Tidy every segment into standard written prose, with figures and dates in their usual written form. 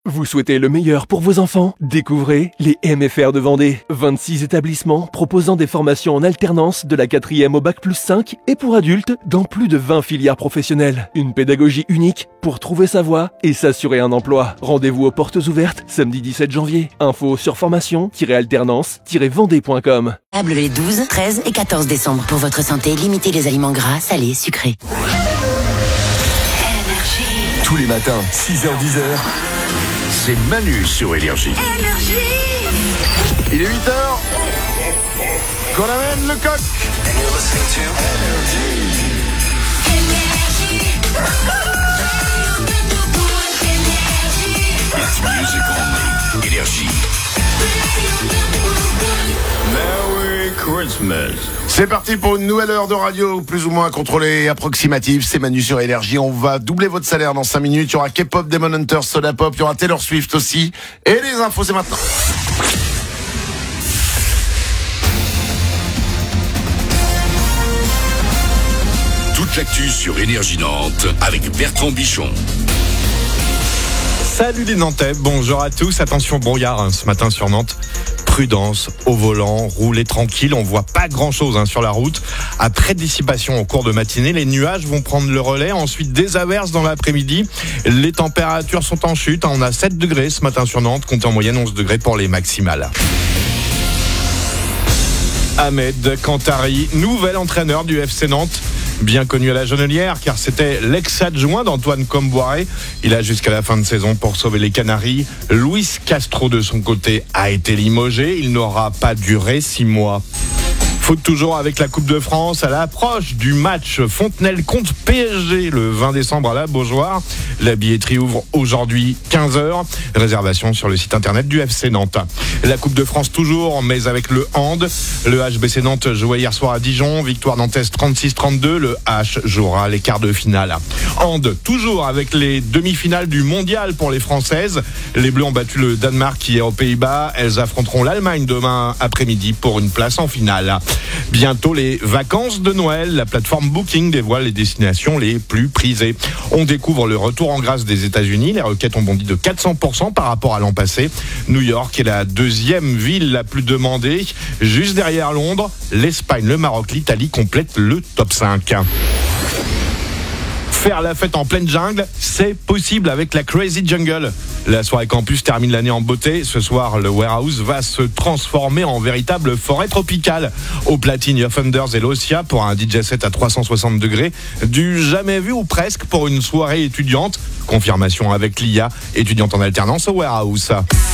Vous souhaitez le meilleur pour vos enfants? Découvrez les MFR de Vendée. 26 établissements proposant des formations en alternance de la 4e au Bac+5 et pour adultes dans plus de 20 filières professionnelles. Une pédagogie unique pour trouver sa voie et s'assurer un emploi. Rendez-vous aux portes ouvertes samedi 17 janvier. Info sur formation-alternance-vendée.com. Les 12, 13 et 14 décembre. Pour votre santé, limitez les aliments gras, salés, sucrés. Tous les matins, 6h-10h, c'est Manu sur Énergie. Il est 8h, qu'on amène le coq. It's music only. Énergie. Merry Christmas. C'est parti pour une nouvelle heure de radio, plus ou moins contrôlée et approximative. C'est Manu sur Énergie. On va doubler votre salaire dans 5 minutes. Il y aura K-pop, Demon Hunters, Soda Pop. Il y aura Taylor Swift aussi. Et les infos, c'est maintenant. Toute l'actu sur Énergie Nantes avec Bertrand Bichon. Salut les Nantais, bonjour à tous. Attention, brouillard ce matin sur Nantes. Prudence au volant, roulez tranquille, on voit pas grand chose sur la route. Après dissipation au cours de matinée, les nuages vont prendre le relais, ensuite des averses dans l'après-midi. Les températures sont en chute, on a 7 degrés ce matin sur Nantes, comptez en moyenne 11 degrés pour les maximales. Ahmed Kantari, nouvel entraîneur du FC Nantes. Bien connu à la Jonelière, car c'était l'ex-adjoint d'Antoine Comboiré. Il a jusqu'à la fin de saison pour sauver les Canaries. Luis Castro, de son côté, a été limogé. Il n'aura pas duré 6 mois. Foot toujours avec la Coupe de France à l'approche du match Fontenelle contre PSG le 20 décembre à la Beaujoire. La billetterie ouvre aujourd'hui 15h. Réservation sur le site internet du FC Nantes. La Coupe de France toujours, mais avec le hand. Le HBC Nantes jouait hier soir à Dijon. Victoire nantaise 36-32. Le H jouera les quarts de finale. Hand toujours avec les demi-finales du mondial pour les Françaises. Les Bleus ont battu le Danemark hier aux Pays-Bas. Elles affronteront l'Allemagne demain après-midi pour une place en finale. Bientôt les vacances de Noël. La plateforme Booking dévoile les destinations les plus prisées. On découvre le retour en grâce des États-Unis. Les requêtes ont bondi de 400% par rapport à l'an passé. New York est la deuxième ville la plus demandée. Juste derrière Londres, l'Espagne, le Maroc, l'Italie complètent le top 5. Faire la fête en pleine jungle, c'est possible avec la Crazy Jungle. La soirée campus termine l'année en beauté. Ce soir, le Warehouse va se transformer en véritable forêt tropicale. Au platine, Your Thunders et l'Ossia pour un DJ set à 360 degrés. Du jamais vu ou presque pour une soirée étudiante. Confirmation avec l'IA, étudiante en alternance au Warehouse.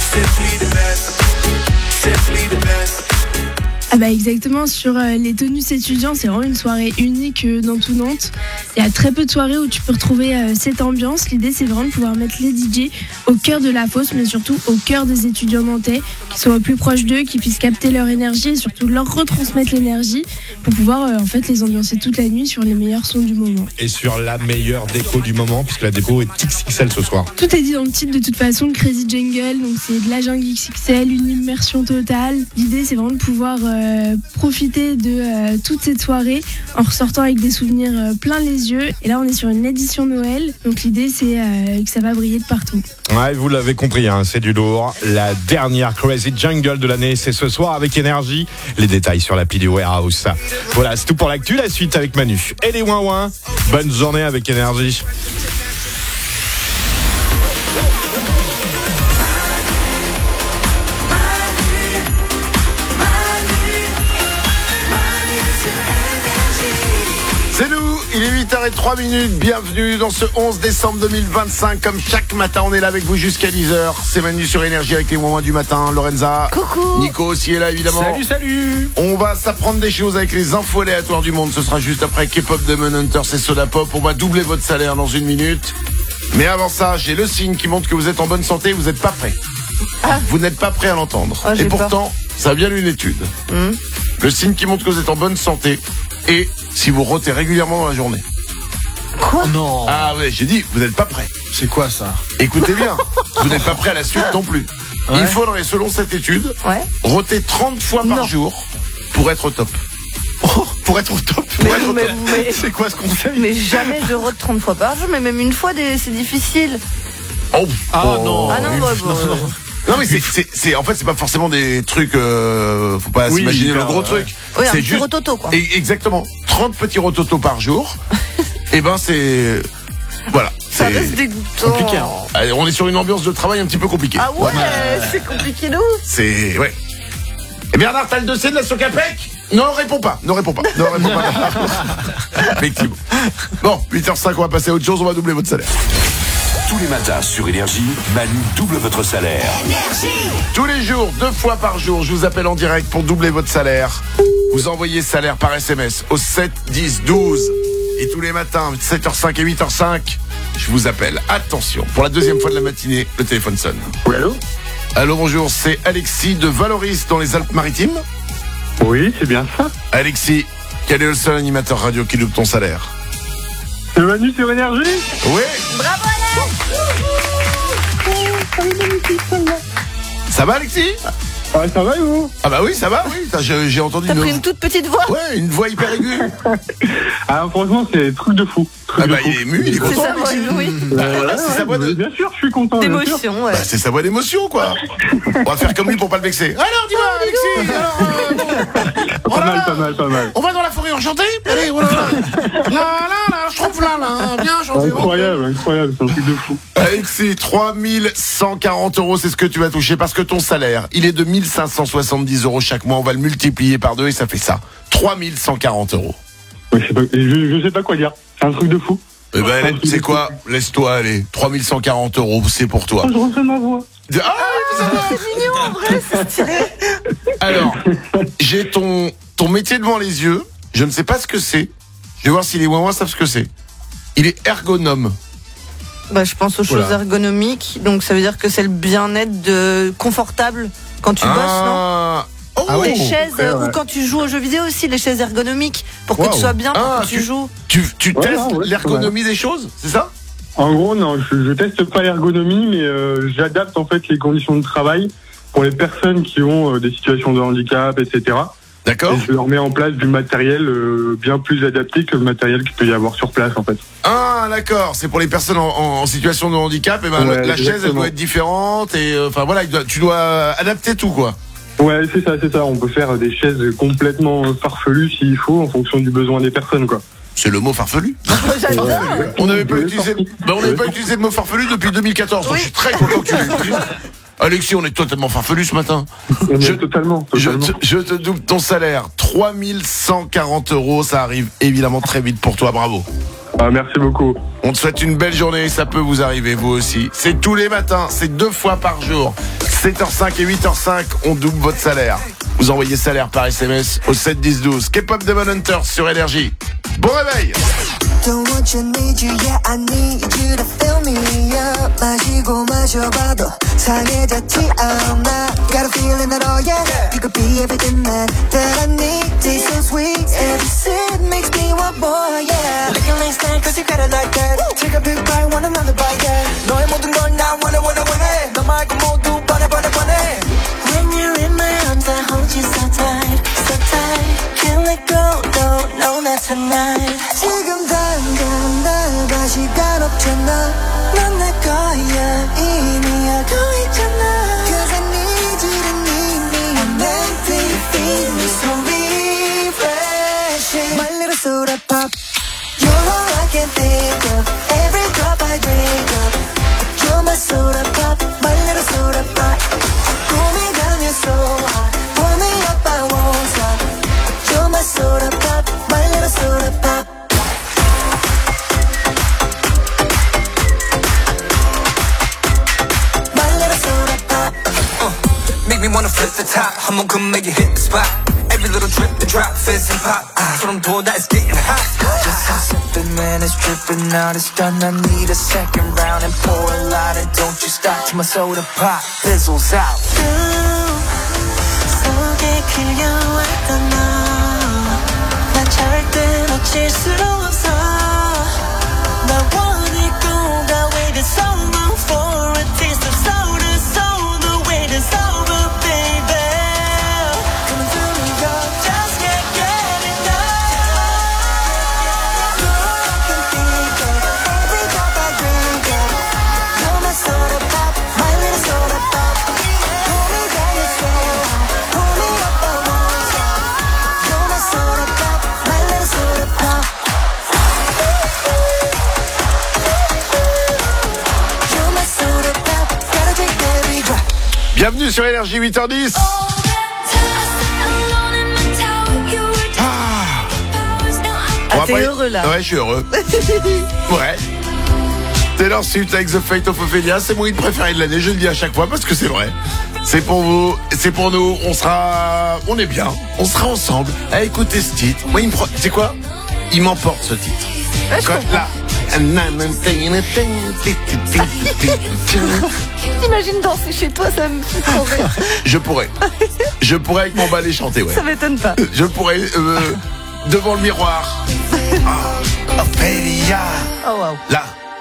Ah bah exactement, sur les tenues étudiants, c'est vraiment une soirée unique dans tout Nantes. Il y a très peu de soirées où tu peux retrouver cette ambiance. L'idée, c'est vraiment de pouvoir mettre les DJ au cœur de la fosse, mais surtout au cœur des étudiants nantais, qui soient au plus proche d'eux, qui puissent capter leur énergie et surtout leur retransmettre l'énergie pour pouvoir en fait les ambiancer toute la nuit sur les meilleurs sons du moment. Et sur la meilleure déco du moment, puisque la déco est XXL ce soir. Tout est dit dans le titre de toute façon, Crazy Jungle, donc c'est de la jungle XXL, une immersion totale. L'idée, c'est vraiment de pouvoir profiter de toute cette soirée en ressortant avec des souvenirs plein les yeux. Et là, on est sur une édition Noël, donc l'idée, c'est que ça va briller de partout. Ouais, vous l'avez compris, c'est du lourd. La dernière Crazy Jungle de l'année, c'est ce soir avec Énergie. Les détails sur l'appli du Warehouse. Voilà, c'est tout pour l'actu. La suite avec Manu et les ouin-ouin. Bonne journée avec Énergie. C'est nous, il est 8h03, bienvenue dans ce 11 décembre 2025. Comme chaque matin, on est là avec vous jusqu'à 10h. C'est Manu sur Énergie avec les moments du matin. Lorenza, coucou. Nico aussi est là évidemment. Salut. On va s'apprendre des choses avec les infos aléatoires du monde. Ce sera juste après K-pop, Demon Hunters et Soda Pop. On va doubler votre salaire dans 1 minute. Mais avant ça, j'ai le signe qui montre que vous êtes en bonne santé et vous n'êtes pas prêt. Vous n'êtes pas prêt à l'entendre. Et pourtant, ça vient d'une étude. Le signe qui montre que vous êtes en bonne santé et si vous rôtez régulièrement dans la journée. Quoi ? Non. Ah ouais, j'ai dit, vous n'êtes pas prêt. C'est quoi ça ? Écoutez bien, vous n'êtes pas prêt à la suite non plus. Ouais. Il faudrait, selon cette étude, rôter 30 fois par jour pour être au top. Pour être au top. Mais c'est quoi ce conseil ? Mais jamais je rôte 30 fois par jour, mais même une fois, c'est difficile. Oh. non. Ah non, Non mais c'est en fait c'est pas forcément des trucs faut pas s'imaginer le gros truc. Oui, c'est un petit rototo quoi. Exactement. 30 petits rototos par jour. Et ben c'est voilà, Ça c'est reste dégoûtant. compliqué, hein. Allez, on est sur une ambiance de travail un petit peu compliquée. Ah ouais, c'est compliqué de ouf. C'est ouais. Et Bernard, t'as le dossier de la Socapec? Non, réponds pas. Ne réponds pas. Effectivement. Bon, 8h05, on va passer à autre chose, on va doubler votre salaire. Tous les matins sur Énergie, Manu double votre salaire. Tous les jours, 2 fois par jour, je vous appelle en direct pour doubler votre salaire. Vous envoyez salaire par SMS au 7 10 12. Et tous les matins, 7h05 et 8h05, je vous appelle. Attention, pour la deuxième fois de la matinée, le téléphone sonne. Oui, allô? Allô, bonjour, c'est Alexis de Valoris dans les Alpes-Maritimes. Oui, c'est bien ça. Alexis, quel est le seul animateur radio qui double ton salaire? C'est Manu sur Énergie? Oui. Bravo Alex. Ça va, Alexis? Ouais, ça va et vous? Ah bah oui, ça va, oui. J'ai entendu T'as pris une toute petite voix. Ouais, une voix hyper aiguë. Ah, franchement, c'est truc de fou. Ah bah il est ému, il est C'est content. sa voix, oui. Voilà, c'est sa voix de... Bien sûr, je suis content. bien sûr. D'émotion, ouais. Bah, c'est sa voix d'émotion, quoi. On va faire comme lui pour pas le vexer. Alors, dis-moi, Alexis. Pas mal. On va dans la forêt enchantée. Allez, voilà. Là, je trouve là, bien chanté. Incroyable, c'est un truc de fou. Alexis, 3140 €, c'est ce que tu vas toucher parce que ton salaire, il est de 1570 € chaque mois. On va le multiplier par 2 et ça fait ça. 3140 €. Ouais, je sais pas quoi dire. C'est un truc de fou. Eh ben, c'est quoi? Laisse-toi aller. 3140 €, c'est pour toi. Je refais ma voix. Ah, C'est mignon en vrai, c'est stylé. alors, j'ai ton métier devant les yeux. Je ne sais pas ce que c'est. Je vais voir si les ouin savent ce que c'est. Il est ergonome. Bah, je pense aux choses ergonomiques, donc ça veut dire que c'est le bien-être confortable quand tu bosses, non? Oh, Les chaises, ouais. ou quand tu joues aux jeux vidéo aussi, les chaises ergonomiques, pour que tu sois bien, pour que tu joues. Tu Ouais, testes ouais, l'ergonomie des choses, c'est ça? En gros, non, je teste pas l'ergonomie, mais j'adapte en fait les conditions de travail pour les personnes qui ont des situations de handicap, etc. D'accord. Et je leur mets en place du matériel bien plus adapté que le matériel qu'il peut y avoir sur place, en fait. Ah, d'accord. C'est pour les personnes en situation de handicap. Et ben, Ouais, la chaise, elle exactement. doit être différente. Et enfin voilà, tu dois adapter tout, quoi. Ouais, c'est ça. On peut faire des chaises complètement farfelues s'il faut, en fonction du besoin des personnes, quoi. C'est le mot farfelu. J'adore. On n'avait pas utilisé le mot farfelu depuis 2014. Donc je suis très content que tu l'aies pris. Alexis, on est totalement farfelu ce matin. Totalement. Je te double ton salaire. 3140 €. Ça arrive évidemment très vite pour toi. Bravo. Ah, merci beaucoup. On te souhaite une belle journée. Ça peut vous arriver, vous aussi. C'est tous les matins. C'est 2 fois par jour. 7h05 et 8h05. On double votre salaire. Vous envoyez salaire par SMS au 7 10 12. K-pop Demon Hunter sur Énergie. Bon réveil. Don't want you, need you, yeah, I need you to fill me up. 마시고 마셔봐도 상해졌지 않아. Got a feeling that, oh yeah, you could be everything that I need. Taste so sweet, every sip makes me want more, yeah. Looking like snack, cause you got it like that. Take a big bite, want another bite, yeah. 너의 모든 걸 나 wanna. 너 말고 모두 번해. When you're in my arms, I hold you so tight. Can't let go, no, not tonight. 지금 당장 나가 시간 없잖아. 넌 내 거야, 이미 알고 있잖아. Cause I need you to need me. I'm empty, feed me so refreshing. My little soda pop. You're all I can think of. Every drop I drink up. You're my soda pop, my little soda pop. Cool me down, you're so hot. Pull me up, I won't stop. You're my soda pop, my little soda pop. My little soda pop. Make me wanna flip the top. 한번 come make it hit the spot. Every little drip, the drop, fizz and pop. 소름 돋아, it's getting hot. Just a sipping, man, it's dripping out. It's done, I need a second round and pour a lot. And don't you stop till my soda pop fizzles out. 속에 그려왔던 너. 난 절대 놓칠 수 없어. 나 원했고, 나 waited so long for a taste of soda. So the wait is over, baby. Coming through me, yo, just can't get enough. You're all I can think of. Every drop I drink of. You're my soda Bienvenue sur Énergie 8h10. T'es heureux là. Ouais, je suis heureux. Ouais. Taylor Swift avec The Fate of Ophelia, c'est mon hit préféré de l'année, je le dis à chaque fois parce que c'est vrai. C'est pour vous, c'est pour nous, on est bien, on sera ensemble à écouter ce titre. Moi, c'est quoi? Il m'emporte ce titre. Ouais, là. T'imagines danser chez toi, ça me fait trop rire. Je pourrais avec mon balai chanter, ouais. Ça m'étonne pas. Je pourrais devant le miroir. Ophelia. Oh wow. Là.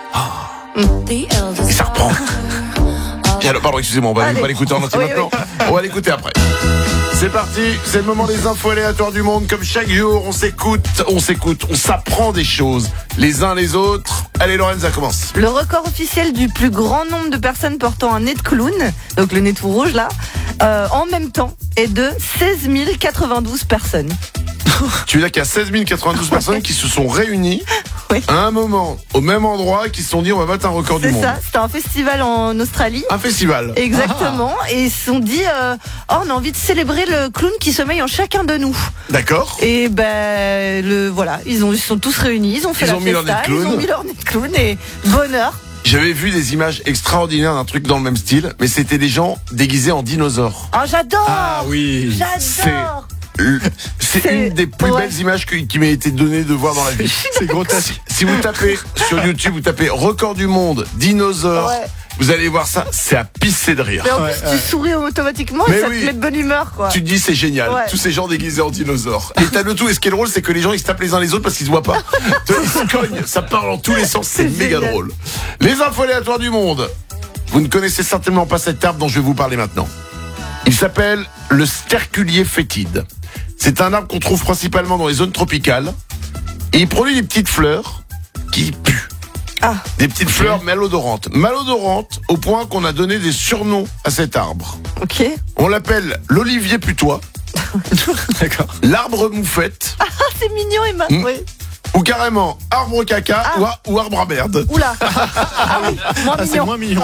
Et ça reprend. Pardon, excusez-moi, on va l'écouter en entier maintenant. Oui. On va l'écouter après. C'est parti, c'est le moment des infos aléatoires du monde. Comme chaque jour, on s'apprend des choses les uns les autres. Allez, Lorenza, commence. Le record officiel du plus grand nombre de personnes portant un nez de clown, donc le nez tout rouge là, en même temps, est de 16 092 personnes. Tu veux dire qu'il y a 16 092 personnes qui se sont réunies à un moment, au même endroit, qui se sont dit on va battre un record du monde. C'est ça, c'était un festival en Australie. Un festival. Exactement. Et ils se sont dit on a envie de célébrer le clown qui sommeille en chacun de nous. D'accord. Et voilà, ils sont tous réunis, ils ont fait la festa, ils ont mis leur nez de clown et bonheur. J'avais vu des images extraordinaires d'un truc dans le même style, mais c'était des gens déguisés en dinosaures. Ah, j'adore. Ah oui. J'adore. C'est une des plus belles images qui m'a été donnée de voir dans la vie. C'est grotesque. Si vous tapez sur YouTube, vous tapez record du monde, dinosaures, vous allez voir ça, c'est à pisser de rire. Mais en plus, tu souris automatiquement et ça te met de bonne humeur, quoi. Tu te dis, c'est génial. Tous ces gens déguisés en dinosaures. Et t'as le tout. Et ce qui est drôle, c'est que les gens, ils se tapent les uns les autres parce qu'ils se voient pas. Ils se cognent. Ça parle en tous les sens. C'est méga drôle. Les infos aléatoires du monde. Vous ne connaissez certainement pas cet arbre dont je vais vous parler maintenant. Il s'appelle le sterculier fétide. C'est un arbre qu'on trouve principalement dans les zones tropicales. Et il produit des petites fleurs qui puent. Ah. Des petites fleurs malodorantes. Malodorantes au point qu'on a donné des surnoms à cet arbre. Ok. On l'appelle l'olivier putois. D'accord. L'arbre moufette. Ah, c'est mignon, Emma. Oui. Ou carrément arbre caca ou arbre à merde. Oula. Ah oui, c'est moins mignon.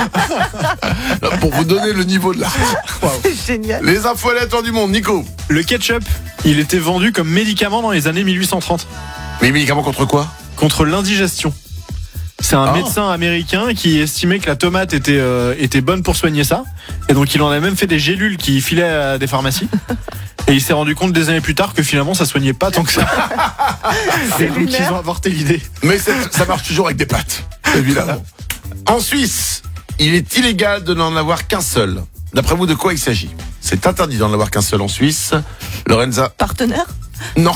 Pour vous donner le niveau de l'arbre. Wow. C'est génial. Les infos aléatoires du monde, Nico. Le ketchup, il était vendu comme médicament dans les années 1830. Mais médicament contre quoi? Contre l'indigestion. C'est un médecin américain qui estimait que la tomate était bonne pour soigner ça. Et donc il en a même fait des gélules qui filaient à des pharmacies. Et il s'est rendu compte des années plus tard que finalement ça soignait pas tant que ça. Et donc ils ont apporté l'idée. Mais ça marche toujours avec des pâtes, évidemment. En Suisse, il est illégal de n'en avoir qu'un seul. D'après vous, de quoi il s'agit? C'est interdit d'en avoir qu'un seul en Suisse. Lorenza? Partenaire? Non.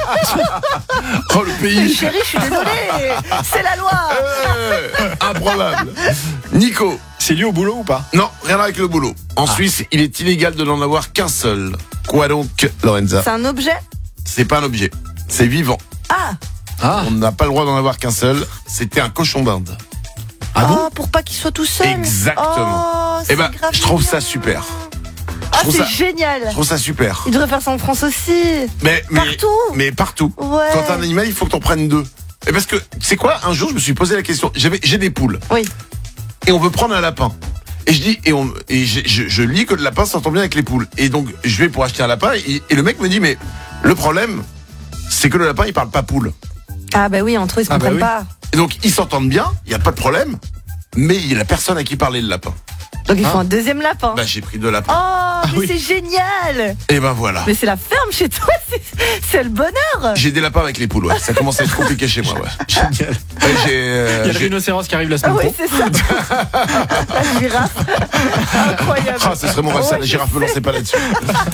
Oh, le pays. Chérie, je suis désolée. C'est la loi. Improbable. Nico. C'est lié au boulot ou pas? Non, rien avec le boulot. En Suisse, il est illégal de n'en avoir qu'un seul. Quoi donc, Lorenza? C'est un objet? C'est pas un objet. C'est vivant. Ah. On n'a pas le droit d'en avoir qu'un seul. C'était un cochon d'Inde. Ah bon? Pour pas qu'il soit tout seul. Exactement. Oh, grave je trouve ça super. Ah, c'est génial. Je trouve ça super. Il devrait faire ça en France aussi. Partout. Mais partout. Ouais. Quand t'as un animal, il faut que t'en prennes deux. Et parce que, c'est quoi? Un jour, je me suis posé la question. J'ai des poules. Oui. Et on veut prendre un lapin. Et je dis, je lis que le lapin s'entend bien avec les poules. Et donc, je vais pour acheter un lapin. Et le mec me dit, mais le problème, c'est que le lapin, il parle pas poule. Ah bah oui, entre eux, ils se comprennent pas. Et donc, ils s'entendent bien, il n'y a pas de problème. Mais il y a la personne à qui parler le lapin. Donc il faut un deuxième lapin. Bah j'ai pris 2 lapins. Oh, mais c'est génial. Et ben voilà. Mais c'est la ferme chez toi, c'est le bonheur. J'ai des lapins avec les poules, ouais. Ça commence à être compliqué chez moi, ouais. Génial. Il y a le rhinocéros qui arrive la semaine prochaine. Oui, c'est ça. La girafe. Incroyable. Ah, ce serait mon rêve, ça, la girafe, me lancez pas là-dessus.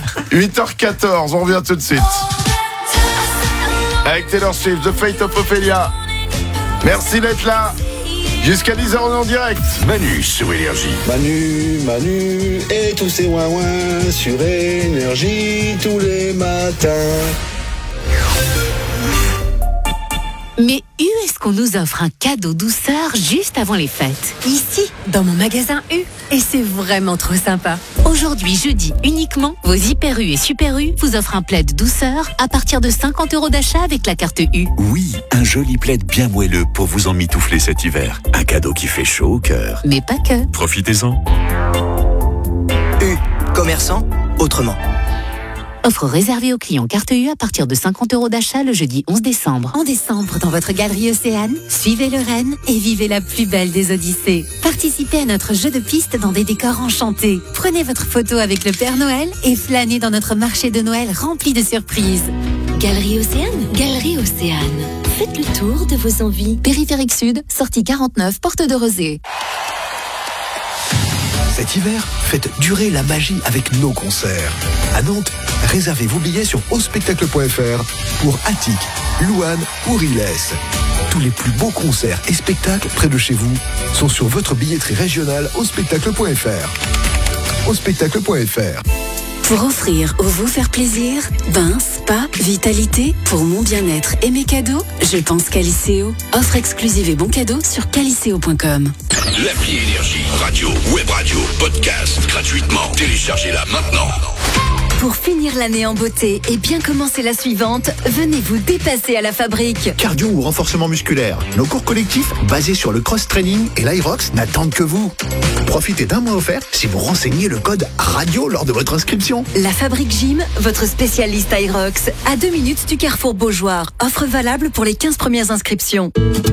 8h14, on revient tout de suite. Avec Taylor Swift, The Fate of Ophelia. Merci d'être là. Jusqu'à 10h, on est en direct. Manu sur Énergie. Manu et tous ces ouin-ouin sur Énergie tous les matins. Mais U, est-ce qu'on nous offre un cadeau douceur juste avant les fêtes? Ici, dans mon magasin U. Et c'est vraiment trop sympa. Aujourd'hui, jeudi, uniquement, vos Hyper U et Super U vous offrent un plaid douceur à partir de 50 € d'achat avec la carte U. Oui, un joli plaid bien moelleux pour vous emmitoufler cet hiver. Un cadeau qui fait chaud au cœur. Mais pas que. Profitez-en. Commerçant, autrement. Offre réservée aux clients carte U à partir de 50 € d'achat le jeudi 11 décembre. En décembre, dans votre galerie Océane, suivez le Rennes et vivez la plus belle des Odyssées. Participez à notre jeu de piste dans des décors enchantés. Prenez votre photo avec le Père Noël et flânez dans notre marché de Noël rempli de surprises. Galerie Océane, Galerie Océane. Faites le tour de vos envies. Périphérique Sud, sortie 49, porte de Rosée. Cet hiver, faites durer la magie avec nos concerts. À Nantes, réservez vos billets sur auspectacle.fr pour Attic, Louane ou Riles. Tous les plus beaux concerts et spectacles près de chez vous sont sur votre billetterie régionale auspectacle.fr. Auspectacle.fr. Pour offrir ou vous faire plaisir, bain, spa, vitalité, pour mon bien-être et mes cadeaux, je pense Caliceo. Offre exclusive et bon cadeau sur caliceo.com. L'appli Énergie, radio, web radio, podcast, gratuitement. Téléchargez-la maintenant. Pour finir l'année en beauté et bien commencer la suivante, venez vous dépasser à la fabrique. Cardio ou renforcement musculaire. Nos cours collectifs, basés sur le cross-training et l'Irox, n'attendent que vous. Profitez d'un mois offert si vous renseignez le code radio lors de votre inscription. La Fabrique Gym, votre spécialiste Irox, à 2 minutes du Carrefour Beaujoire. Offre valable pour les 15 premières inscriptions.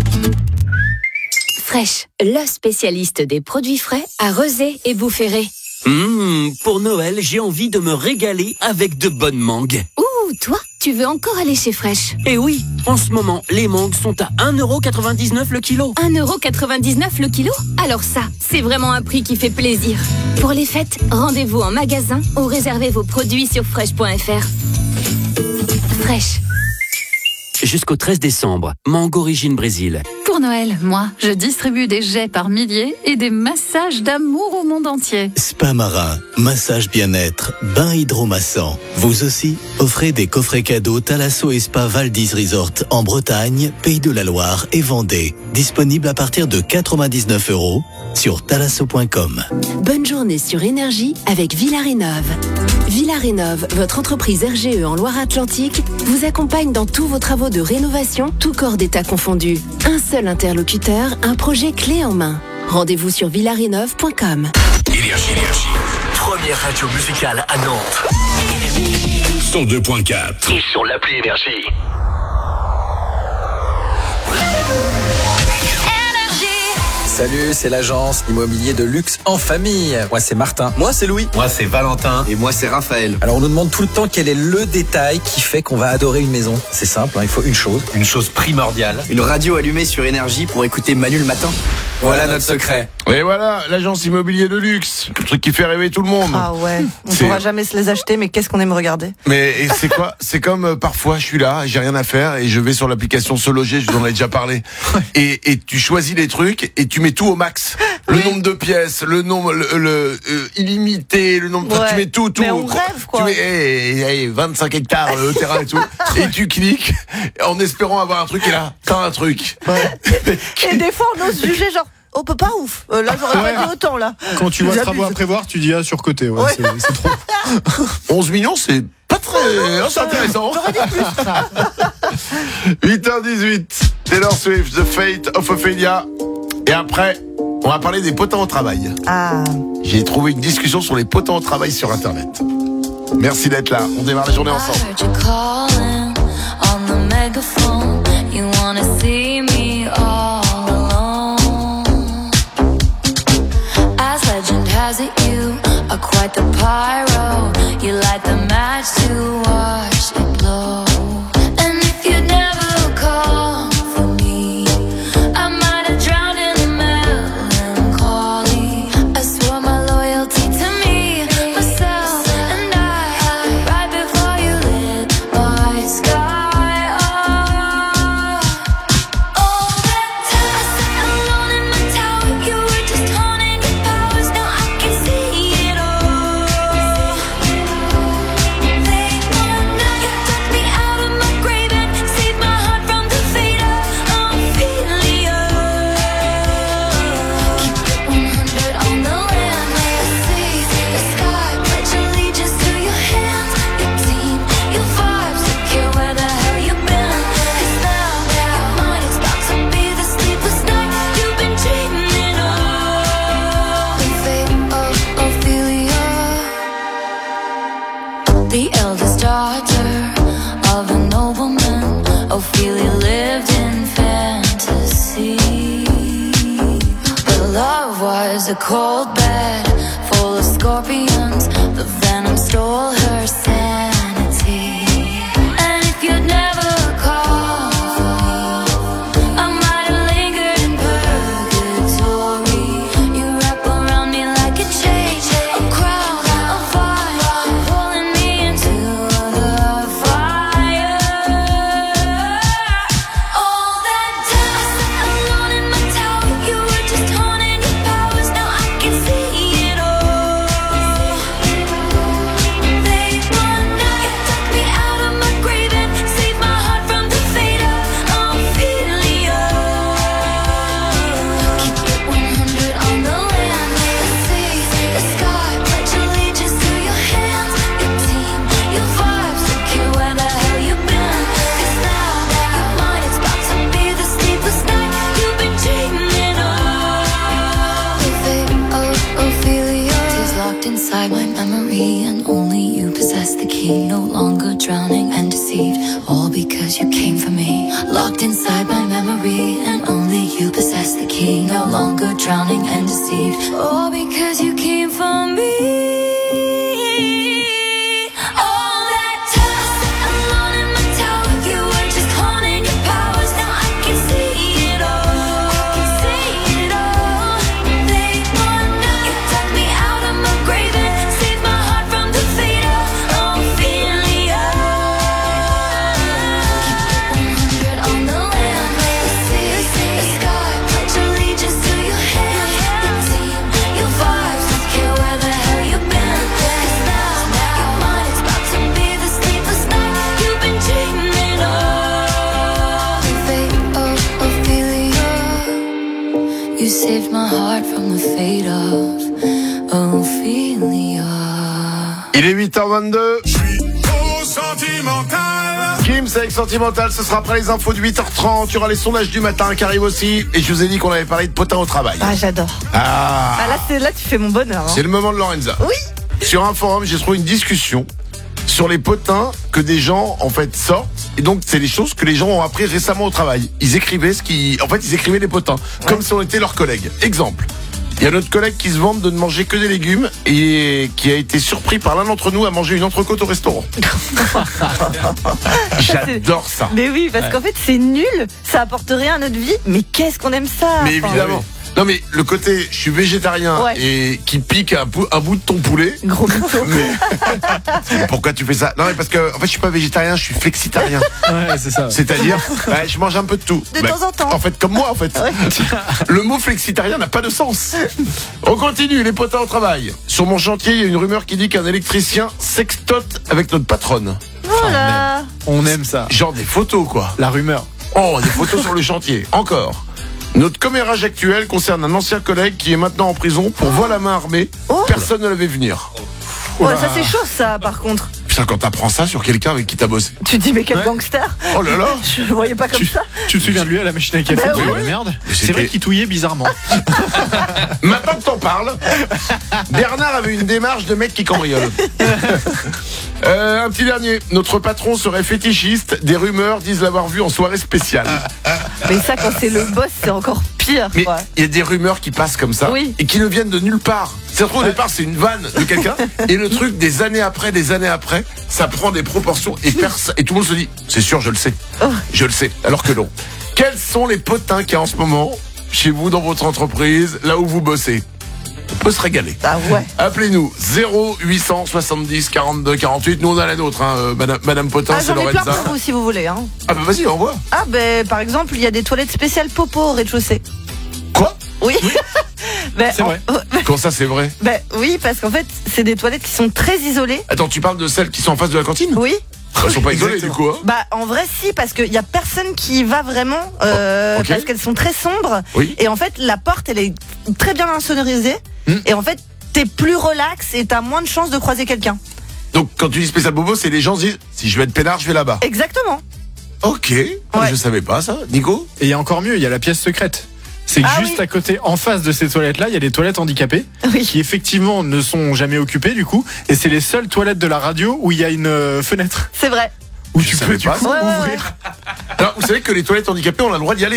Fresh, le spécialiste des produits frais à Rezé et Boufféré. Pour Noël, j'ai envie de me régaler avec de bonnes mangues. Ouh, toi, tu veux encore aller chez Fresh? Eh oui, en ce moment, les mangues sont à 1,99 € le kilo. 1,99 € le kilo? Alors ça, c'est vraiment un prix qui fait plaisir. Pour les fêtes, rendez-vous en magasin ou réservez vos produits sur fresh.fr. Fresh. Jusqu'au 13 décembre, mangue origine Brésil. Pour Noël, moi, je distribue des jets par milliers et des massages d'amour au monde entier. Spa marin, massage bien-être, bain hydromassant. Vous aussi, offrez des coffrets cadeaux Thalasso et Spa Val d'Is Resort en Bretagne, Pays de la Loire et Vendée. Disponible à partir de 99 € sur thalasso.com. Bonne journée sur Énergie avec Villa Rénov. Villa Rénov, votre entreprise RGE en Loire-Atlantique, vous accompagne dans tous vos travaux de rénovation, tout corps d'état confondu. Un seul interlocuteur, un projet clé en main. Rendez-vous sur villarénov.com. Énergie. Première radio musicale à Nantes. 102.4. Et sur l'appli Énergie. Salut, c'est l'agence immobilier de luxe en famille. Moi, c'est Martin. Moi, c'est Louis. Moi, c'est Valentin. Et moi, c'est Raphaël. Alors, on nous demande tout le temps quel est le détail qui fait qu'on va adorer une maison. C'est simple, il faut une chose. Une chose primordiale. Une radio allumée sur Énergie pour écouter Manu le matin. Voilà notre secret. Et voilà, l'agence immobilier de luxe. Le truc qui fait rêver tout le monde. Ah ouais, on pourra jamais se les acheter, mais qu'est-ce qu'on aime regarder. Mais c'est quoi? C'est comme parfois je suis là, j'ai rien à faire et je vais sur l'application Se Loger, je vous en ai déjà parlé. Et tu choisis les trucs et tu mets tout au max. Le nombre de pièces, le nombre illimité, le nombre, tu mets tout. Mais on rêve quoi. Tu mets 25 hectares le terrain et tout. Et tu cliques en espérant avoir un truc et là, t'as un truc. Et des fois on ose juger genre on peut pas ouf. Là j'aurais pas dit autant là. Quand tu vois ce travaux à prévoir, tu dis surcoté. Ouais. C'est trop. 11 millions, c'est pas très. C'est intéressant. 8h18. Taylor Swift, The Fate of Ophelia. Et après, on va parler des potins au travail. J'ai trouvé une discussion sur les potins au travail sur Internet. Merci d'être là. On démarre la journée ensemble. Has it you are quite the pyro. You light the match to watch it blow. And if you never call for me, I might have drowned in the melancholy. I swore my loyalty to me, myself, and I. Right before you lit my sky up. All that time I sat alone in my tower, you were just honing your powers. Now I can see it all. They wanna a cold bed full of scorpions. The venom stole her sanity. And if you'd never call for me, I might have lingered in purgatory. You wrap around me like a chain, a crown, a fire, pulling me into the fire. All that time I sat alone in my tower, you were just honing your powers. Now I can see it all. Late one night, you took me out of my grave and saved my heart from the fate of Ophelia. Keep it 100 on the land, the sea, the sky. Pledge allegiance to your hands, your team, your vibes. Don't care where the hell you've been. 'Cause now that you're mine, it's about to be the sleepless night you've been dreaming of. The fate of Ophelia is locked inside my memory, and only you possess the key. No longer drowning and deceived, all because you came for me. Locked inside my memory, and only you possess the key. No longer drowning and deceived, all because you came for me. All that time I sat alone in my tower, you were just honing your powers. Now I can see it all. See it all. Late one night, you dug me out of my grave and saved my heart from the fate of Ophelia. Keep it 100 on the land, the sea, the sky. Pledge allegiance to your hands, your team, your vibes. Don't care where the hell you've been. 'Cause now you're mine, it's about to be the sleepless night you've been dreaming of. The fate of Ophelia, you saved my heart from the fate of Ophelia. Il est 8h22. Kim, c'est avec Sentimental, ce sera après les infos de 8h30. Il y aura les sondages du matin qui arrivent aussi. Et je vous ai dit qu'on avait parlé de potins au travail. Ah, j'adore. Ah, Là, tu fais mon bonheur. hein. c'est le moment de Lorenza. Oui. Sur un forum, j'ai trouvé une discussion sur les potins que des gens, en fait, sortent. Et donc, c'est des choses que les gens ont appris récemment au travail. Ils écrivaient ils écrivaient les potins. Comme si on était leurs collègues. Exemple. Il y a notre collègue qui se vante de ne manger que des légumes et qui a été surpris par l'un d'entre nous à manger une entrecôte au restaurant. J'adore ça. Mais oui, parce qu'en fait, c'est nul. Ça apporte rien à notre vie. Mais qu'est-ce qu'on aime ça. Mais Enfin, évidemment. Non mais le côté je suis végétarien Ouais. et qui pique un bout de ton poulet. Gros mytho. Mais pourquoi tu fais ça? Non mais parce que en fait je suis pas végétarien, je suis flexitarien. Ouais, c'est ça. C'est-à-dire je mange un peu de tout. De temps en temps. En fait comme moi en fait. Ouais. Le mot flexitarien n'a pas de sens. On continue les potins au travail. Sur mon chantier, il y a une rumeur qui dit qu'un électricien sextote avec notre patronne. Voilà. On aime ça. Genre des photos quoi. La rumeur. Oh, des photos sur le chantier. Encore. Notre commérage actuel concerne un ancien collègue qui est maintenant en prison pour vol à main armée. Personne ne l'avait vu venir. Ouais, ça c'est chaud ça par contre. Putain, quand t'apprends ça sur quelqu'un avec qui t'as bossé. Tu te dis mais quel gangster. Oh là là. Je le voyais pas comme ça. Tu te souviens de lui à la machine à café? Bah ouais. Merde. Mais C'est vrai c'était- qu'il touillait bizarrement. Maintenant que t'en parles, Bernard avait une démarche de mec qui cambriole. Un petit dernier. Notre patron serait fétichiste. Des rumeurs disent l'avoir vu en soirée spéciale. Mais ça quand c'est le boss c'est encore pire. Mais Quoi. il y a des rumeurs qui passent comme ça Oui. et qui ne viennent de nulle part. C'est trop au départ c'est une vanne de quelqu'un et le truc des années après, ça prend des proportions et tout le monde se dit c'est sûr je le sais, je le sais. Alors que non. Quels sont les potins qu'il y a en ce moment chez vous dans votre entreprise, là où vous bossez? On peut se régaler. Ah ouais. Appelez-nous 0870 42 48. Nous on a la nôtre, hein, Madame Potin, Ah, c'est j'en ai plein Lorenza. pour vous si vous voulez. Hein. Ah bah vas-y, envoie. Ah ben par exemple il y a des toilettes spéciales popo au rez-de-chaussée. Quoi? Oui. Ben, C'est vrai. Quand ça c'est vrai? Ben oui parce qu'en fait c'est des toilettes qui sont très isolées. Attends, tu parles de celles qui sont en face de la cantine? Oui. Elles sont pas isolées du coup, hein? Bah en vrai si parce qu'il y a personne qui y va vraiment ok. parce qu'elles sont très sombres Oui. et en fait la porte elle est très bien insonorisée et en fait t'es plus relax et t'as moins de chances de croiser quelqu'un. Donc quand tu dis spécial bobo, c'est les gens se disent si je vais être peinard, je vais là-bas. Exactement. Ok, je savais pas ça. Nico? Et il y a encore mieux, il y a la pièce secrète. C'est que Ah juste oui. à côté, en face de ces toilettes-là, il y a des toilettes handicapées qui effectivement ne sont jamais occupées du coup. Et c'est les seules toilettes de la radio où il y a une fenêtre. C'est vrai. Où Je tu savais peux du pas coup ça. Ouais, ouais, ouvrir. Alors vous savez que les toilettes handicapées, on a le droit d'y aller, hein.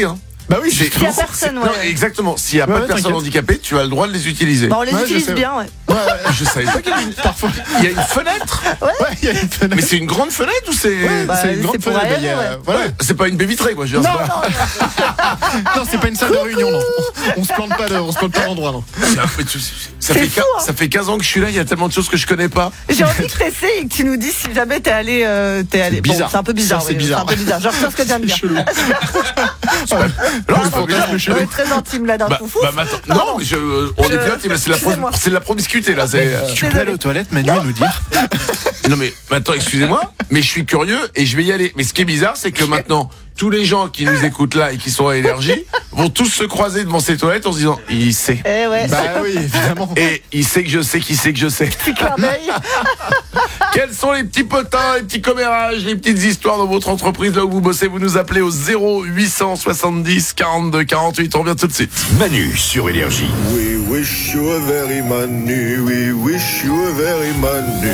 Bah oui, S'il y a personne, non, ouais. exactement. S'il n'y a pas de personne t'inquiète. handicapée, tu as le droit de les utiliser. Bon, on les Ouais, je utilise sais. bien, ouais. Je savais pas qu'il y avait une... Parfois, il y a une fenêtre. Ouais, il y a une fenêtre. Mais c'est une grande fenêtre ou c'est... C'est une grande c'est pour fenêtre. aérer, il y a- ouais. Voilà. Ouais, c'est pas une baie vitrée, quoi. Je veux dire, c'est pas- Non, c'est pas une salle de réunion, non. On se plante pas d'endroit, non. Ça C'est fait, fou, hein. ça fait 15 ans que je suis là, il y a tellement de choses que je connais pas. J'ai envie que t'essayes et que tu nous dises si jamais t'es allé. bizarre. Bon, c'est un peu bizarre. Ça, c'est oui, bizarre. C'est un peu bizarre. Je retiens ce que tu viens de dire. Non, c'est pas bizarre. On est très intime là d'un coup. Non, mais on est plus intime, Excusez-moi. c'est de la promiscuité là. Tu peux aller aux toilettes, Manu, nous dire. Non mais attends, excusez-moi, mais je suis curieux et je vais y aller. Mais ce qui est bizarre, c'est que maintenant, tous les gens qui nous écoutent là et qui sont à Énergie vont tous se croiser devant ces toilettes en se disant, il sait. Eh ouais. Bah oui, évidemment. Et il sait que je sais qu'il sait que je sais. Petit clin d'œil. Quels sont les petits potins, les petits commérages, les petites histoires dans votre entreprise là où vous bossez? Vous nous appelez au 0870 42 48. On revient tout de suite. Manu sur Énergie. We wish you a very Manu, we wish you a very Manu.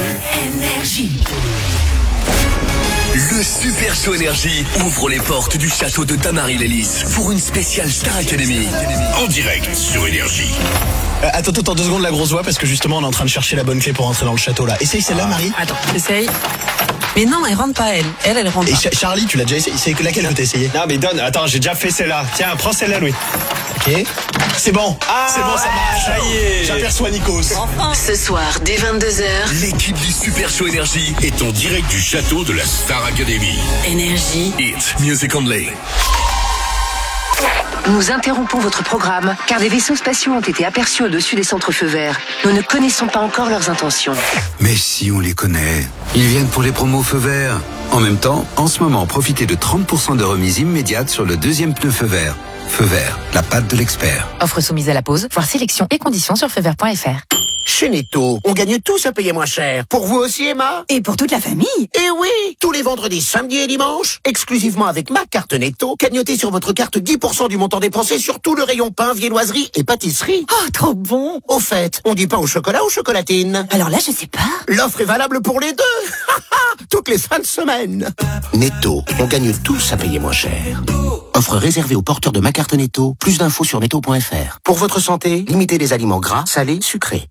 Le Super Show Énergie ouvre les portes du château de Damary-Lélis pour une spéciale Star Academy. En direct sur Énergie. Attends 2 secondes la grosse voix parce que justement on est en train de chercher la bonne clé pour rentrer dans le château là. Essaye celle-là Marie. Attends, essaye. Mais non, elle rentre pas elle. Elle rentre Et pas. Charlie, tu l'as déjà essayé? C'est laquelle que t'as essayé? Non mais donne, attends, j'ai déjà fait celle-là. Tiens, prends celle-là Louis. Ok. C'est bon. C'est bon, ça marche. Ça y est. J'aperçois Nikos. Ce soir, dès 22h, L'équipe du Super Show Énergie est en direct du château de la Star Academy. Énergie. It's Music Only. Nous interrompons votre programme car des vaisseaux spatiaux ont été aperçus au-dessus des centres feux verts. Nous ne connaissons pas encore leurs intentions. Mais si on les connaît, ils viennent pour les promos feu vert. En même temps, en ce moment, profitez de 30% de remise immédiate sur le deuxième pneu feu vert. Feu vert, la patte de l'expert. Offre soumise à la pause, voir sélection et conditions sur feuvert.fr. Chez Netto, on gagne tous à payer moins cher. Pour vous aussi, Emma? Et pour toute la famille. Eh oui! Tous les vendredis, samedis et dimanches, exclusivement avec ma carte Netto, cagnotez sur votre carte 10% du montant dépensé sur tout le rayon pain, viennoiserie et pâtisserie. Oh, trop bon! Au fait, on dit pain au chocolat ou chocolatine? Alors là, je sais pas. L'offre est valable pour les deux! Toutes les fins de semaine. Netto, on gagne tous à payer moins cher. Offre réservée aux porteurs de ma carte Netto. Plus d'infos sur netto.fr. Pour votre santé, limitez les aliments gras, salés, sucrés.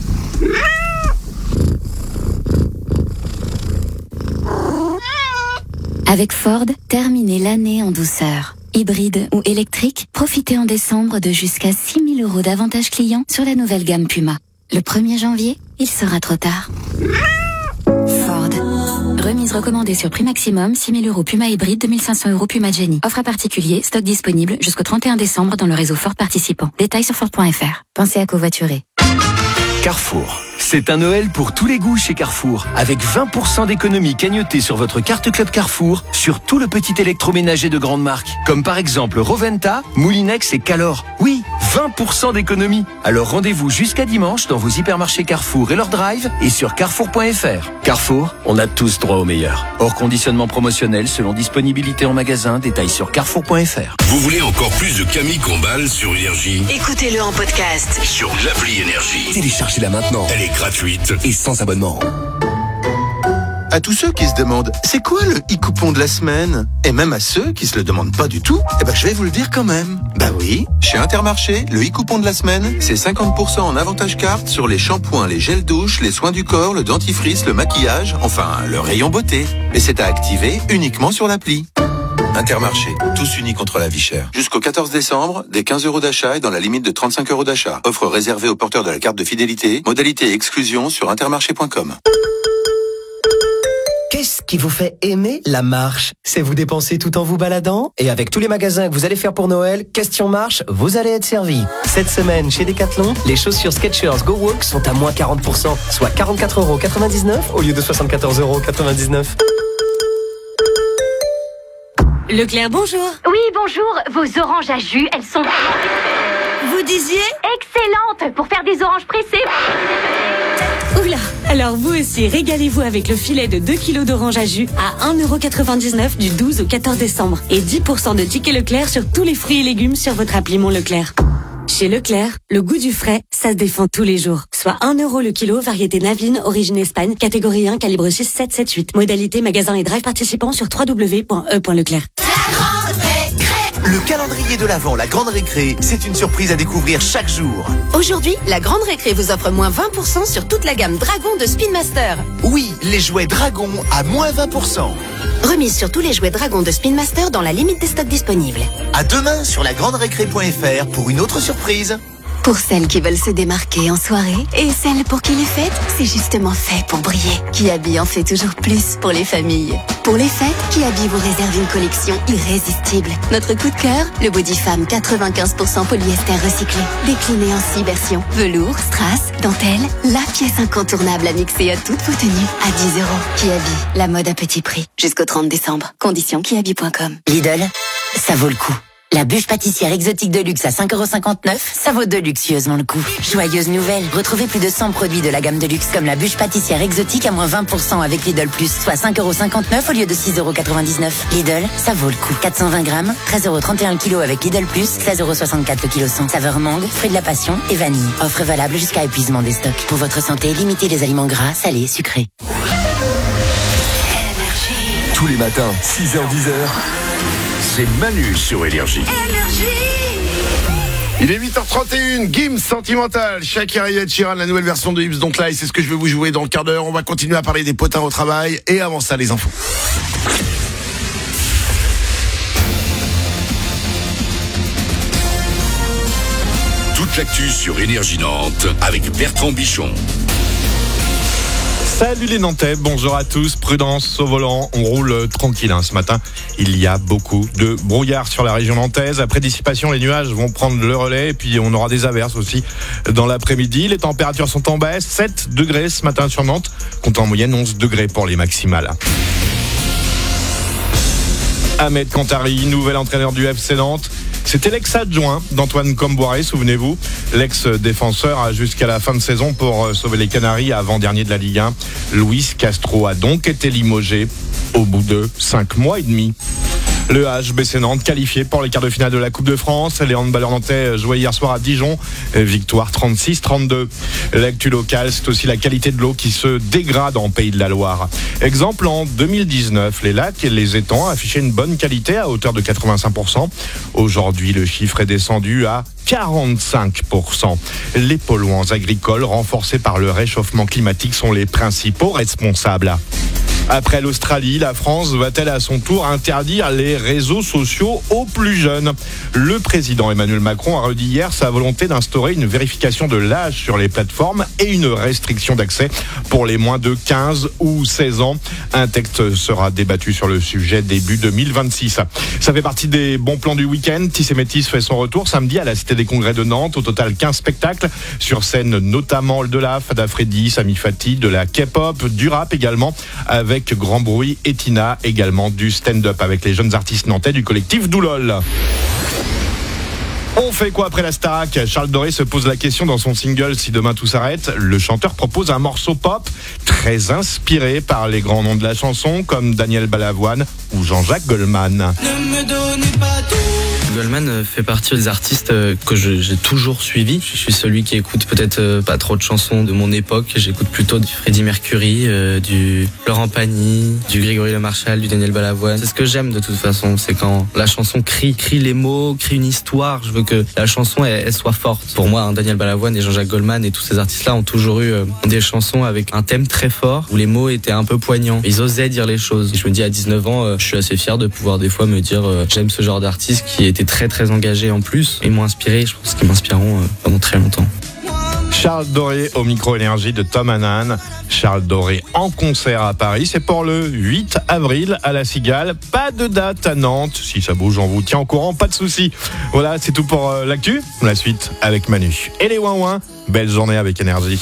Avec Ford, terminez l'année en douceur. Hybride ou électrique, profitez en décembre de jusqu'à 6 000 € d'avantages clients sur la nouvelle gamme Puma. Le 1er janvier, il sera trop tard. Ford. Remise recommandée sur prix maximum, 6 000 € Puma hybride, 2 500 € Puma Jenny. Offre à particulier, stock disponible jusqu'au 31 décembre dans le réseau Ford participant. Détails sur Ford.fr. Pensez à covoiturer. Carrefour. C'est un Noël pour tous les goûts chez Carrefour. Avec 20% d'économie cagnotée sur votre carte Club Carrefour sur tout le petit électroménager de grande marque. Comme par exemple Roventa, Moulinex et Calor. Oui, 20% d'économie. Alors rendez-vous jusqu'à dimanche dans vos hypermarchés Carrefour et leur drive et sur carrefour.fr. Carrefour, on a tous droit au meilleur. Hors conditionnement promotionnel selon disponibilité en magasin, détails sur carrefour.fr. Vous voulez encore plus de Camille Combal sur Énergie? Écoutez-le en podcast. Sur l'appli Énergie. Téléchargez-la maintenant. Elle est gratuite et sans abonnement. À tous ceux qui se demandent c'est quoi le e-coupon de la semaine, et même à ceux qui se le demandent pas du tout, eh ben je vais vous le dire quand même. Bah oui, chez Intermarché, le e-coupon de la semaine, c'est 50% en avantage carte sur les shampoings, les gels douche, les soins du corps, le dentifrice, le maquillage, enfin le rayon beauté. Et c'est à activer uniquement sur l'appli. Intermarché, tous unis contre la vie chère. Jusqu'au 14 décembre, des 15 € d'achat et dans la limite de 35 € d'achat. Offre réservée aux porteurs de la carte de fidélité. Modalité et exclusion sur intermarché.com. Qu'est-ce qui vous fait aimer la marche? C'est vous dépenser tout en vous baladant? Et avec tous les magasins que vous allez faire pour Noël, question marche, vous allez être servi. Cette semaine, chez Decathlon, les chaussures Skechers Go Walk sont à moins 40%, soit 44,99 € au lieu de 74,99 €. Leclerc, bonjour. Oui, bonjour. Vos oranges à jus, elles sont... Vous disiez? Excellentes pour faire des oranges pressées. Oula. Alors vous aussi, régalez-vous avec le filet de 2 kg d'oranges à jus à 1,99 € du 12 au 14 décembre. Et 10% de tickets Leclerc sur tous les fruits et légumes sur votre appli Mon Leclerc. Chez Leclerc, le goût du frais, ça se défend tous les jours. Soit 1 € le kilo, variété Navine, origine Espagne, catégorie 1, calibre 6,778. Modalité magasin et drive participants sur www.e.leclerc. Le Le calendrier de l'Avent, la Grande Récré, c'est une surprise à découvrir chaque jour. Aujourd'hui, la Grande Récré vous offre moins 20% sur toute la gamme Dragon de Spin Master. Oui, les jouets Dragon à moins 20%. Remise sur tous les jouets Dragon de Spin Master dans la limite des stocks disponibles. À demain sur lagranderécré.fr pour une autre surprise. Pour celles qui veulent se démarquer en soirée et celles pour qui les fêtes, c'est justement fait pour briller. Kiabi en fait toujours plus pour les familles. Pour les fêtes, Kiabi vous réserve une collection irrésistible. Notre coup de cœur, le Body Femme 95% polyester recyclé. Décliné en 6 versions. Velours, strass, dentelle, la pièce incontournable à mixer à toutes vos tenues à 10 €. Kiabi, la mode à petit prix. Jusqu'au 30 décembre. Conditions kiabi.com. Lidl, ça vaut le coup. La bûche pâtissière exotique de luxe à 5,59 €, ça vaut deluxeusement le coup. Joyeuse nouvelle, retrouvez plus de 100 produits de la gamme de luxe comme la bûche pâtissière exotique à moins 20% avec Lidl Plus, soit 5,59 € au lieu de 6,99 €. Lidl, ça vaut le coup. 420 grammes, 13,31 € le kilo avec Lidl Plus, 16,64 € le kilo 100. Saveur mangue, fruit de la passion et vanille. Offre valable jusqu'à épuisement des stocks. Pour votre santé, limitez les aliments gras, salés, sucrés. Tous les matins, 6h-10h, c'est Manu sur Énergie. Il est 8h31, Gims Sentimental, Shakira et Ed Sheeran, la nouvelle version de Hips Don't Lie, c'est ce que je vais vous jouer dans le quart d'heure. On va continuer à parler des potins au travail et avant ça, les infos. Toute l'actu sur Énergie Nantes avec Bertrand Bichon. Salut les Nantais, bonjour à tous, prudence au volant, on roule tranquille ce matin. Il y a beaucoup de brouillard sur la région nantaise. Après dissipation, les nuages vont prendre le relais et puis on aura des averses aussi dans l'après-midi. Les températures sont en baisse, 7 degrés ce matin sur Nantes, comptant en moyenne 11 degrés pour les maximales. Ahmed Kantari, nouvel entraîneur du FC Nantes. C'était l'ex-adjoint d'Antoine Comboiré, souvenez-vous. L'ex-défenseur a jusqu'à la fin de saison pour sauver les Canaries avant-dernier de la Ligue 1. Luis Castro a donc été limogé au bout de 5 mois et demi. Le HBC Nantes qualifié pour les quarts de finale de la Coupe de France. Les handballeurs nantais jouaient hier soir à Dijon. Victoire 36-32. L'actu locale, c'est aussi la qualité de l'eau qui se dégrade en Pays de la Loire. Exemple, en 2019, les lacs et les étangs affichaient une bonne qualité à hauteur de 85%. Aujourd'hui, le chiffre est descendu à 45%. Les polluants agricoles renforcés par le réchauffement climatique sont les principaux responsables. Après l'Australie, la France va-t-elle à son tour interdire les réseaux sociaux aux plus jeunes ? Le président Emmanuel Macron a redit hier sa volonté d'instaurer une vérification de l'âge sur les plateformes et une restriction d'accès pour les moins de 15 ou 16 ans. Un texte sera débattu sur le sujet début 2026. Ça fait partie des bons plans du week-end. Tissé Métis fait son retour samedi à la Cité des Congrès de Nantes. Au total, 15 spectacles. Sur scène, notamment de la Fada Freddy, Sami Fati, de la K-pop, du rap également, avec Grand Bruit et Tina, également du stand-up avec les jeunes artistes nantais du collectif Doulol. On fait quoi après la Starac ? Charles Doré se pose la question dans son single « Si demain tout s'arrête ». Le chanteur propose un morceau pop très inspiré par les grands noms de la chanson comme Daniel Balavoine ou Jean-Jacques Goldman. Ne me donnez pas tout. Goldman fait partie des artistes que j'ai toujours suivis. Je suis celui qui écoute peut-être pas trop de chansons de mon époque. J'écoute plutôt du Freddie Mercury, du Laurent Pagny, du Grégory Lemarchal, du Daniel Balavoine. C'est ce que j'aime de toute façon, c'est quand la chanson crie les mots, crie une histoire. Je veux que la chanson elle soit forte. Pour moi, Daniel Balavoine et Jean-Jacques Goldman et tous ces artistes-là ont toujours eu des chansons avec un thème très fort où les mots étaient un peu poignants. Ils osaient dire les choses. Et je me dis à 19 ans, je suis assez fier de pouvoir des fois me dire j'aime ce genre d'artiste qui était très très engagé en plus et m'ont inspiré, je pense qu'ils m'inspireront pendant très longtemps. Charles Doré au micro énergie de Tom Hanan. Charles Doré en concert à Paris, c'est pour le 8 avril à la Cigale. Pas de date à Nantes, si ça bouge on vous tient au courant, pas de soucis. Voilà, c'est tout pour l'actu. La suite avec Manu et les ouin-ouin. Belle journée avec énergie.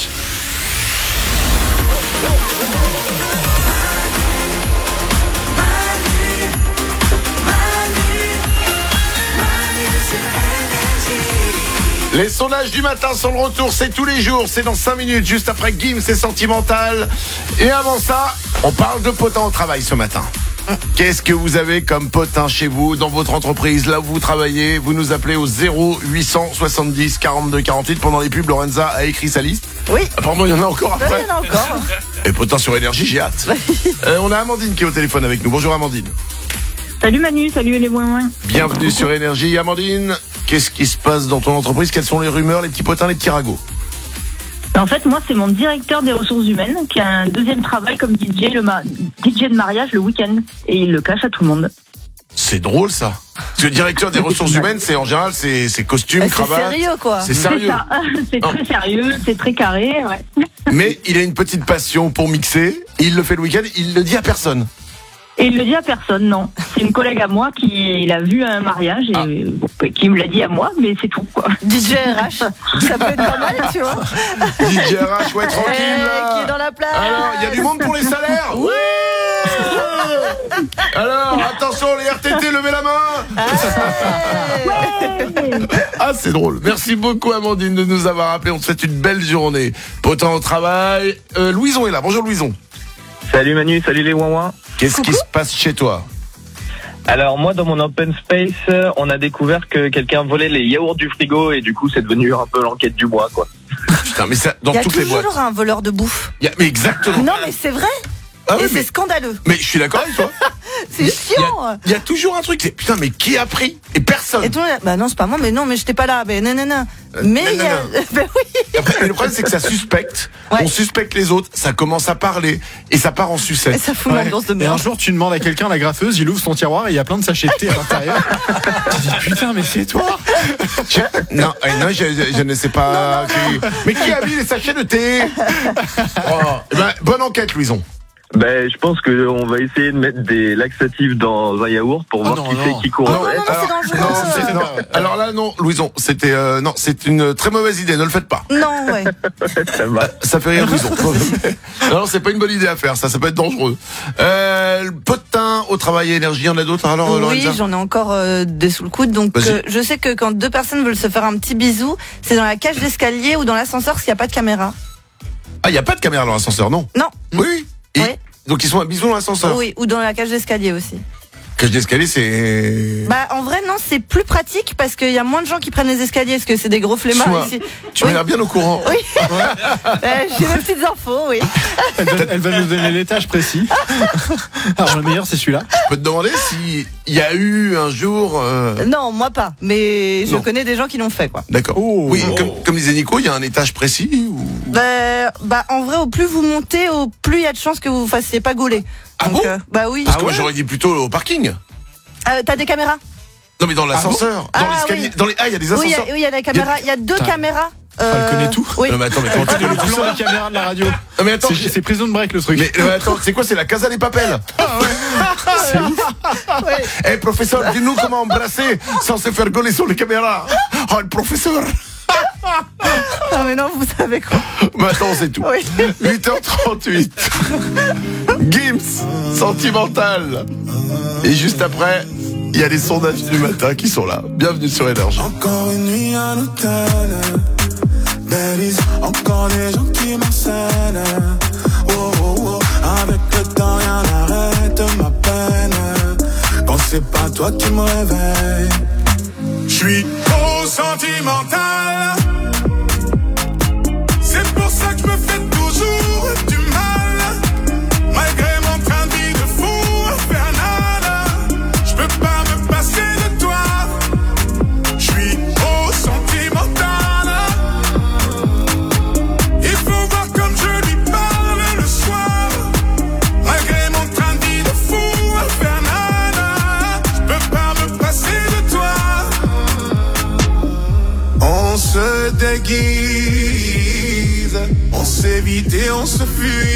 Les sondages du matin sont le retour, c'est tous les jours, c'est dans 5 minutes, juste après Gims, c'est Sentimental. Et avant ça, on parle de potins au travail ce matin. Qu'est-ce que vous avez comme potin chez vous, dans votre entreprise, là où vous travaillez? Vous nous appelez au 0870 42 48. Pendant les pubs, Lorenza a écrit sa liste. Oui. Apparemment, il y en a encore après. Il y en a encore. Et potin sur énergie, j'ai hâte. On a Amandine qui est au téléphone avec nous. Bonjour Amandine. Salut Manu, salut les moins. Bienvenue sur Énergie. Amandine, qu'est-ce qui se passe dans ton entreprise? Quelles sont les rumeurs, les petits potins, les petits ragots? En fait, moi, c'est mon directeur des ressources humaines qui a un deuxième travail comme DJ, DJ de mariage le week-end. Et il le cache à tout le monde. C'est drôle, ça. Parce que le directeur des ressources humaines, c'est en général, c'est costume, cravate. C'est sérieux, quoi. C'est sérieux. C'est très sérieux, c'est très carré, ouais. Mais il a une petite passion pour mixer. Il le fait le week-end, il le dit à personne. Et il le dit à personne, non. C'est une collègue à moi qui l'a vu à un mariage et qui me l'a dit à moi, mais c'est tout, quoi. DJ RH, ça peut être pas mal, tu vois. DJ RH, ouais, tranquille, là. Qui est dans la place. Alors, il y a du monde pour les salaires? Oui. Alors, attention, les RTT, levez la main. Ah, c'est drôle. Merci beaucoup, Amandine, de nous avoir appelé. On te souhaite une belle journée. Potent au travail. Louison est là. Bonjour, Louison. Salut Manu, salut les ouin-ouin. Qu'est-ce qui se passe chez toi? Alors moi, dans mon open space, on a découvert que quelqu'un volait les yaourts du frigo et du coup, c'est devenu un peu l'enquête du mois, quoi. Putain, mais ça, dans toutes les boîtes. Il y a toujours un voleur de bouffe. Mais exactement. Non, mais c'est vrai. Ah et oui, c'est scandaleux. Mais je suis d'accord avec toi. C'est chiant. Il y a toujours un truc. Putain, mais qui a pris? Et personne. Et toi, bah non, c'est pas moi, mais non, mais j'étais pas là. Mais non. Mais il y a. Ben oui. Après, le problème, c'est que ça suspecte. Ouais. On suspecte les autres. Ça commence à parler et ça part en sucette. Et ça fout l'ambiance de merde. Et un jour, tu demandes à quelqu'un, la graffeuse, il ouvre son tiroir et il y a plein de sachets de thé à l'intérieur. Tu dis putain, mais c'est toi. Non, je ne sais pas. Mais qui a mis les sachets de thé? Eh ben, bonne enquête, Louison. Ben, je pense qu'on va essayer de mettre des laxatifs dans un yaourt pour voir qui c'est qui court. Non, c'est dangereux. Alors là, non, Louison, c'était non, c'est une très mauvaise idée. Ne le faites pas. Non, ouais. Ça fait rire, Louison. Non, c'est pas une bonne idée à faire. Ça peut être dangereux. Potin au travail et énergie. On a d'autres. Alors, oui, Lorenza, j'en ai encore des sous le coude. Donc, je sais que quand deux personnes veulent se faire un petit bisou, c'est dans la cage d'escalier ou dans l'ascenseur s'il n'y a pas de caméra. Ah, il n'y a pas de caméra dans l'ascenseur, non? Non. Oui. Donc ils sont à bisous dans l'ascenseur. Oui, ou dans la cage d'escalier aussi. Cage d'escalier, c'est... Bah en vrai non, c'est plus pratique parce qu'il y a moins de gens qui prennent les escaliers parce que c'est des gros flemmards ici. Tu m'as l'air bien au courant. Oui. J'ai mes petites infos, oui. Elle va nous donner l'étage précis. Alors le meilleur c'est celui-là. Je peux te demander s'il y a eu un jour... Non, moi pas, mais je connais des gens qui l'ont fait, quoi. D'accord. Oui, comme disait Nico, il y a un étage précis ou... Bah en vrai, au plus vous montez, au plus il y a de chances que vous vous fassiez pas gauler. Ah donc, bon bah oui. Parce que moi j'aurais dit plutôt au parking. T'as des caméras? Non mais dans l'ascenseur, dans l'escalier, oui. Il y a des ascenseurs. Oui, il y a des caméras. Il y a deux caméras. Elle connaît tout. Oui. Non mais attends, mais comment tu le plan des caméras de la radio? Non mais attends, c'est Prison Break le truc. Mais attends, c'est quoi? C'est la Casa des Papel. C'est ouf. Eh professeur, dis-nous comment embrasser sans se faire gauler sur les caméras. Oh le professeur. Non mais non, vous savez quoi? Maintenant c'est tout. Oui. 8h38. Gims, Sentimental. Et juste après, il y a les sondages du matin qui sont là. Bienvenue sur Énergie. Encore une nuit à l'hôtel. Baileys, encore des gens qui m'enseignent. Oh, oh, oh. Avec le temps, rien n'arrête ma peine. Quand c'est pas toi qui me réveille. J'suis trop sentimental. C'est pour ça que je me fais toujours du mal. Malgré mon train de vie de fou infernal, je peux pas me passer de toi. Je suis trop sentimental. Il faut voir comme je lui parle le soir. Malgré mon train de vie de fou infernal, je peux pas me passer de toi. On se déguise, on s'évite et on se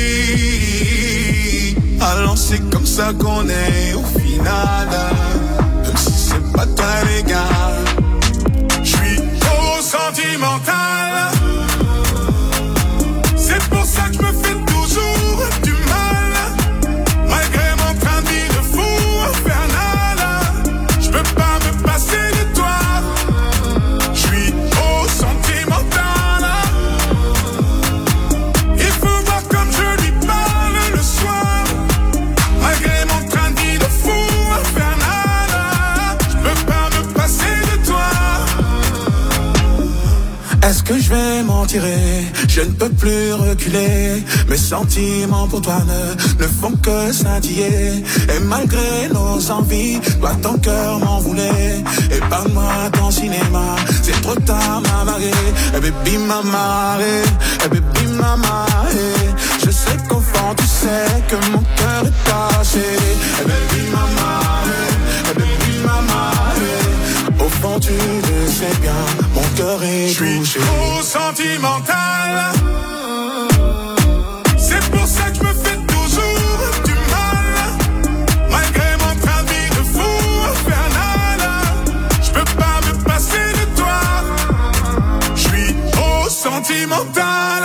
fuit. Alors c'est comme ça qu'on est au final. Même si c'est pas très légal. J'suis trop sentimental. C'est pour ça que je me fais toujours du mal. Malgré mon train de vie de fou infernal, je peux pas me passer de toi. J'suis trop sentimental. Il faut voir comme je lui parle le soir. Malgré mon train de vie de fou infernal, je peux pas me passer de toi. Est-ce que je vais m'en tirer. Je ne peux plus reculer. Mes sentiments pour toi ne font que scintiller. Et malgré nos envies, toi ton cœur m'en voulait. Épargne-moi ton cinéma, c'est trop tard ma marée. Eh baby mama, eh baby mama, je sais qu'au fond tu sais que mon cœur est caché. Eh baby mama, eh baby mama, au fond tu le sais bien, mon cœur est touché. Je suis trop sentimental, c'est pour ça que je me fais toujours du mal. Malgré mon train de vie de fou infernal, je peux pas me passer de toi. Je suis trop sentimental.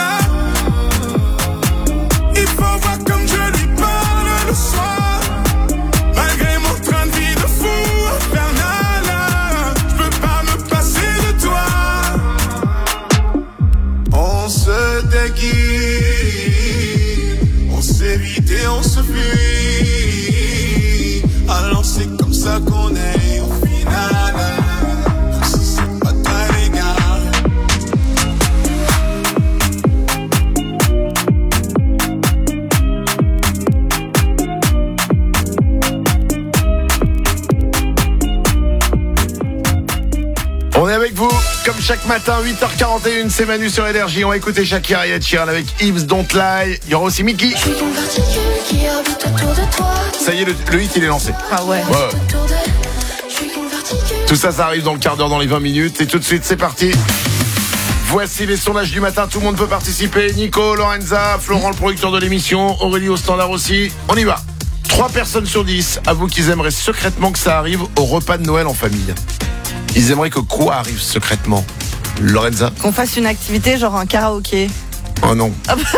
Il faut voir comme je lui parle le soir. Malgré mon train de vie de fou infernal, je peux pas me passer de toi. On se déguise, on s'évite et on se fuit. Alors c'est comme ça qu'on est au final. Même si c'est pas très légal. On est avec vous, comme chaque matin, 8h41, c'est Manu sur Énergie. On va écouter Shakira et Ed Sheeran avec Yves Don't Lie. Il y aura aussi Mickey. Ça y est, le hit il est lancé. Ah ouais. Tout ça, ça arrive dans le quart d'heure, dans les 20 minutes. Et tout de suite, c'est parti. Voici les sondages du matin. Tout le monde peut participer. Nico, Lorenza, Florent, le producteur de l'émission, Aurélie au standard aussi. On y va. 3 personnes sur 10 avouent qu'ils aimeraient secrètement que ça arrive au repas de Noël en famille. Ils aimeraient que quoi arrive secrètement? Lorenza? Qu'on fasse une activité genre un karaoké. Oh non.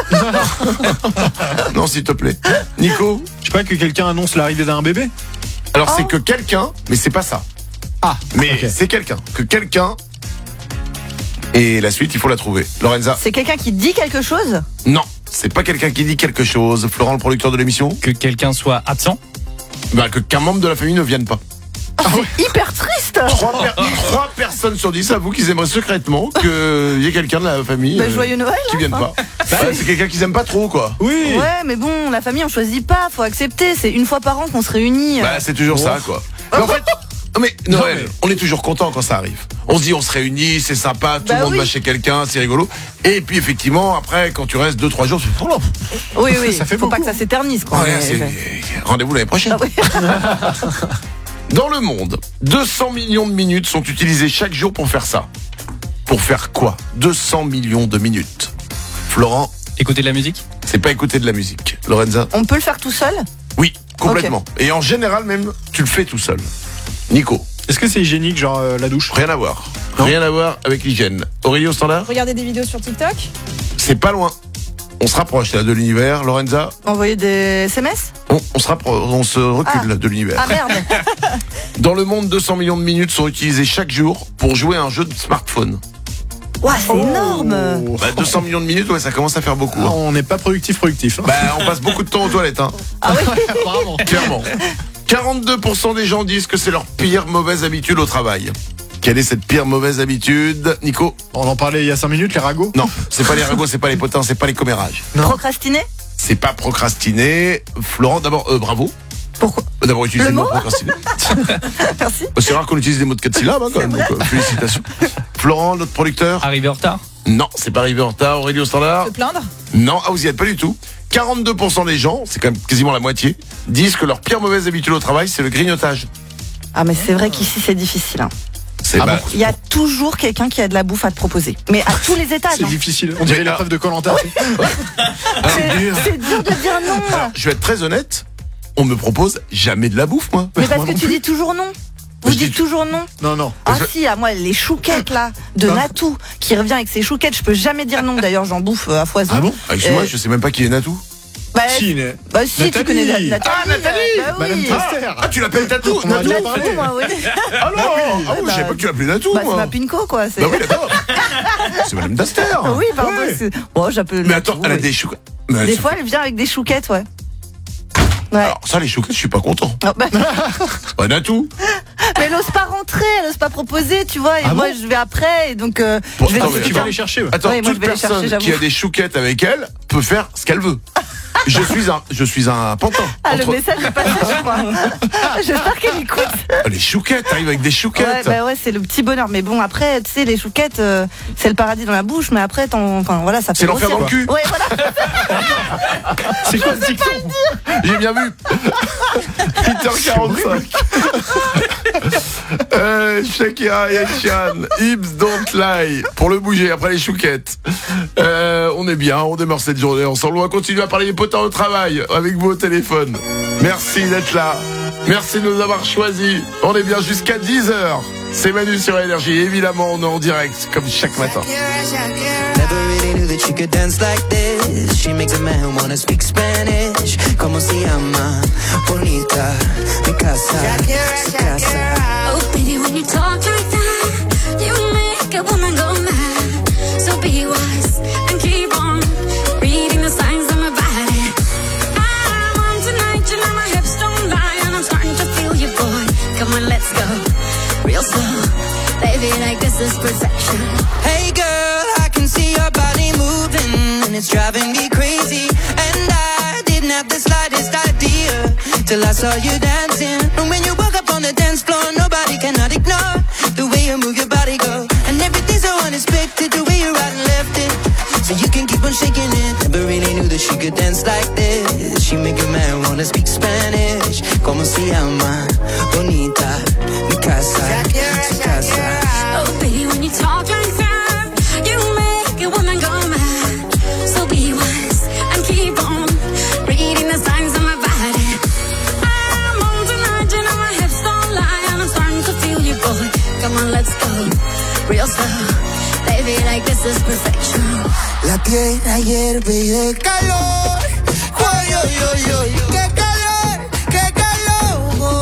Non, s'il te plaît. Nico? Je sais pas, que quelqu'un annonce l'arrivée d'un bébé. Alors c'est que quelqu'un, mais c'est pas ça. Ah, mais okay. C'est quelqu'un. Que quelqu'un. Et la suite, il faut la trouver. Lorenza? C'est quelqu'un qui dit quelque chose? Non, c'est pas quelqu'un qui dit quelque chose. Florent, le producteur de l'émission? Que quelqu'un soit absent? Bah, qu'un membre de la famille ne vienne pas. Ah, c'est hyper triste. 3 personnes sur 10 avouent qu'ils aimeraient secrètement qu'il y ait quelqu'un de la famille joyeux Noël, qui vienne pas. Ouais, c'est quelqu'un qu'ils aiment pas trop, quoi. Oui. Ouais, mais bon, la famille on choisit pas, faut accepter. C'est une fois par an qu'on se réunit. Bah, c'est toujours ça, quoi. Mais en fait, Noël, on est toujours content quand ça arrive. On se dit, on se réunit, c'est sympa, tout le monde va chez quelqu'un, c'est rigolo. Et puis effectivement, après, quand tu restes 2-3 jours, tu fais, oh oui, ça fait faut beaucoup. pas que ça s'éternise, quoi. Rendez-vous l'année prochaine. Ah, oui. Dans le monde, 200 millions de minutes sont utilisées chaque jour pour faire ça. Pour faire quoi? 200 millions de minutes. Florent? Écouter de la musique? C'est pas écouter de la musique. Lorenza? On peut le faire tout seul? Oui, complètement. Okay. Et en général même, tu le fais tout seul. Nico? Est-ce que c'est hygiénique, genre la douche? Rien à voir. Rien à voir avec l'hygiène. Aurélie au standard? Regarder des vidéos sur TikTok? C'est pas loin. On se rapproche là de l'univers. Lorenza? Envoyer des SMS? On se rapproche, on se recule de l'univers. Ah merde. Dans le monde, 200 millions de minutes sont utilisées chaque jour pour jouer à un jeu de smartphone. Ouah, c'est énorme. 200 millions de minutes, ouais, ça commence à faire beaucoup. Ah, on n'est pas productif. Hein. Bah, on passe beaucoup de temps aux toilettes. Hein. Ah oui. Clairement. 42% des gens disent que c'est leur pire mauvaise habitude au travail. Quelle est cette pire mauvaise habitude, Nico? On en parlait il y a 5 minutes, les ragots? Non, c'est pas les ragots, c'est pas les potins, c'est pas les commérages. Procrastiner? C'est pas procrastiner. Florent, d'abord, bravo. Pourquoi? D'abord, utiliser le mot procrastiner. Merci. C'est rare qu'on utilise des mots de 4 syllabes, hein, quand même. Donc, félicitations. Florent, notre producteur? Arrivé en retard? Non, c'est pas arrivé en retard. Aurélie au standard? Se plaindre? Non, vous y êtes pas du tout. 42% des gens, c'est quand même quasiment la moitié, disent que leur pire mauvaise habitude au travail, c'est le grignotage. Ah, mais c'est vrai qu'ici, c'est difficile. Hein. Il y a toujours quelqu'un qui a de la bouffe à te proposer. Mais à tous les étages. C'est difficile. On dirait l'épreuve de Koh-Lanta. C'est dur de dire non. Alors, je vais être très honnête, on me propose jamais de la bouffe, moi. Mais parce que tu dis toujours non. Vous dites toujours non? Non. Ah si, à moi, les chouquettes là, de Natou, qui revient avec ses chouquettes, je peux jamais dire non. D'ailleurs, j'en bouffe à foison. Ah bon? Excuse-moi, je sais même pas qui est Natou. Si, Nathalie. Tu connais Nathalie. Ah, Nathalie! Oui. Ah, tu l'appelles Natou? Natou, moi, oui. Ah non! Je sais pas que tu l'appelles Natou, moi. C'est ma Pinko, quoi. Bah oui, d'accord. C'est Madame Daster. Oui, pardon. Bon, j'appelle. Mais attends, elle a des chouquettes. Des fois, elle vient avec des chouquettes, ouais. Alors, ça, les chouquettes, je suis pas content. Bah, Natou. Mais elle ose pas rentrer, elle ose pas proposer, tu vois. Et moi, je vais après, et donc je vais. Attends, tu vas les chercher. Ouais. Attends, Ouais, moi, toute je vais les personne chercher, qui a j'avoue. des chouquettes avec elle peut faire ce qu'elle veut. Je suis un pantin. Ah, le message est passé, je crois. J'espère qu'elle écoute. Les chouquettes, t'arrives avec des chouquettes. Ouais, c'est le petit bonheur. Mais bon, après, tu sais, les chouquettes, c'est le paradis dans la bouche, mais après, enfin, voilà, ça fait. C'est l'enfer dans le cul. Ouais, voilà. C'est quoi ce dicton? J'ai bien vu. 8h45. Shakira et Etienne, Hips Don't Lie. Pour le bouger, après les chouquettes. On est bien, on démarre cette journée ensemble. On va continuer à parler des potins au travail avec vous au téléphone. Merci d'être là. Merci de nous avoir choisis. On est bien jusqu'à 10h. C'est Manu sur Énergie. Évidemment, on est en direct, comme chaque matin. Never really knew that she could dance like this. She makes a man wanna speak Spanish. Como se llama? Bonita, mi casa, su casa. Oh, baby, when you talk like that, you make a woman go mad. So be wise and keep on reading the signs of my body. I'm on tonight, you know my hips don't lie, and I'm starting to feel you, boy. Come on, let's go real slow, baby, like this is perfection. Hey girl, I can see your body moving, and it's driving me crazy. And I didn't have the slightest idea till I saw you dancing. And when you walk up on the dance floor, nobody cannot ignore the way you move your body, girl. And everything's so unexpected, the way you right and left it, so you can keep on shaking it. Never really knew that she could dance like this. She make a man wanna speak Spanish. Como se llama? Bonita, mi casa, su casa. Oh, baby, when you talk like that, you make a woman go mad. So be wise and keep on reading the signs of my body. I'm on tonight, you know my hips don't lie, and I'm starting to feel you, boy. Come on, let's go real slow, baby, like this is perfection. La tierra hierve y de calor. Oy, oy, oy, oy, qué calor, qué calor.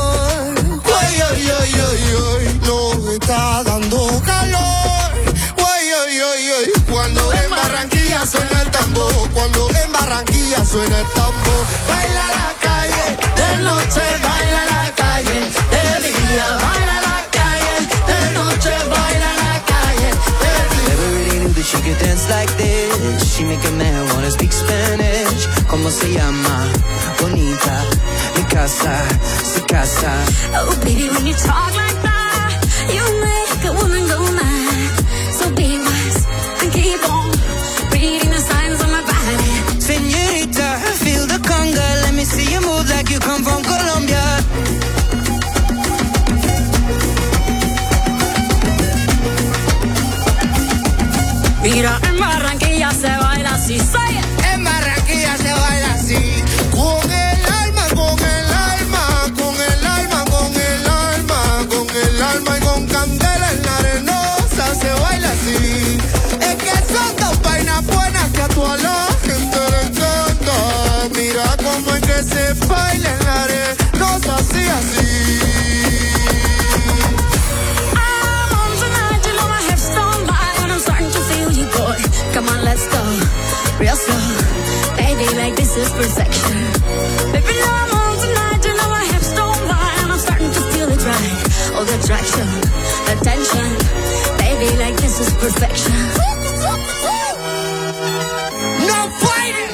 Oy, oy, oy, oy, oy, nos está dando calor. Oy, oy, oy, oy, cuando en Barranquilla suena el tambor, cuando en Barranquilla suena el tambor. Baila la calle, de noche baila la calle, de día baila la calle, de noche baila la calle, de día. Never really knew that she could dance like this. She make a man wanna speak Spanish. Como se llama? Bonita, mi casa, su casa. Oh, baby, when you talk like that, you make a woman go mad. So be wise and keep on reading the signs of my body. Señorita, feel the conga. Let me see you move like you come from Colombia. Mira, en Barranquilla se baila así, say it. En Barranquilla se baila así. Con el alma, con el alma, con el alma, con el alma, con el alma y con candela en la arenosa se baila así. Es que son dos vainas buenas que a toda la gente le encanta. Mira cómo es que se baila en la arenosa así, así. Come on, let's go real slow, baby, like this is perfection. Baby, now I'm on tonight, you know my hips don't lie, and I'm starting to feel it right. All the attraction, the tension, baby, like this is perfection. No fighting.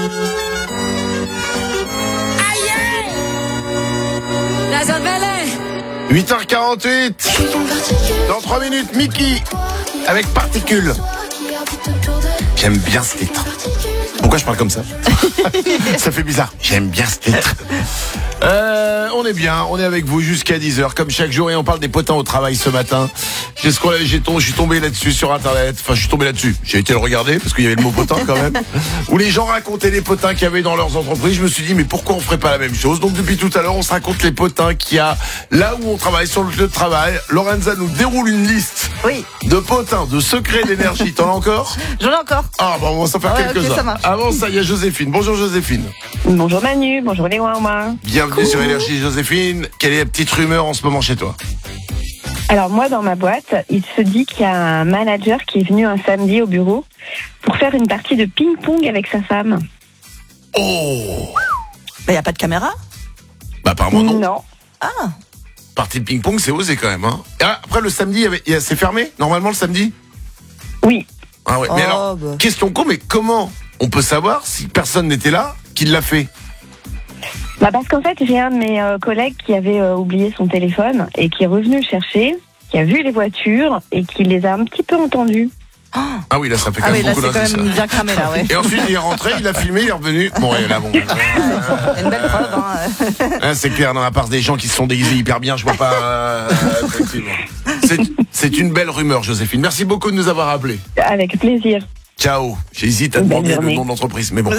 Aïe. That's a belly. 8h48. Dans 3 minutes, Mickey avec Particules. J'aime bien ce titre. Pourquoi je parle comme ça? Ça fait bizarre. J'aime bien ce titre. On est bien, on est avec vous jusqu'à 10h comme chaque jour et on parle des potins au travail ce matin. Je suis tombé là-dessus sur internet. Enfin, je suis tombé là-dessus. J'ai été le regarder parce qu'il y avait le mot potin quand même. Où les gens racontaient les potins qu'il y avait dans leurs entreprises. Je me suis dit mais pourquoi on ferait pas la même chose? Donc depuis tout à l'heure, on se raconte les potins qu'il y a là où on travaille, sur le lieu de travail. Lorenza nous déroule une liste de potins, de secrets d'énergie. T'en as encore? J'en ai encore. Ah bon, on va s'en faire quelques-uns. Ça marche. Avant ça, il y a Joséphine. Bonjour Joséphine. Bonjour Manu, bonjour les Wawa. Bienvenue sur Énergie Joséphine. Quelle est la petite rumeur en ce moment chez toi? Alors moi, dans ma boîte, il se dit qu'il y a un manager qui est venu un samedi au bureau pour faire une partie de ping-pong avec sa femme. Oh. Il n'y a pas de caméra? Bah apparemment non. Non. Ah. Partie de ping-pong, c'est osé quand même. Hein. Ah, après, le samedi, c'est fermé, normalement, le samedi ? Oui. Ah ouais, mais alors, question con, mais comment on peut savoir si personne n'était là, qui l'a fait ? Bah parce qu'en fait, j'ai un de mes collègues qui avait oublié son téléphone et qui est revenu le chercher, qui a vu les voitures et qui les a un petit peu entendues. Ah oui, là, ça fait quand même beaucoup d'indices. Ah oui, là, c'est quand même bien cramé, là, ouais. Et ensuite, il est rentré, il a filmé, il est revenu. Bon, et là, bon. Une belle preuve, hein. C'est clair, à part des gens qui se sont déguisés hyper bien, je vois pas... effectivement. C'est une belle rumeur, Joséphine. Merci beaucoup de nous avoir appelés. Avec plaisir. Ciao. J'hésite à demander le nom de l'entreprise, mais bon.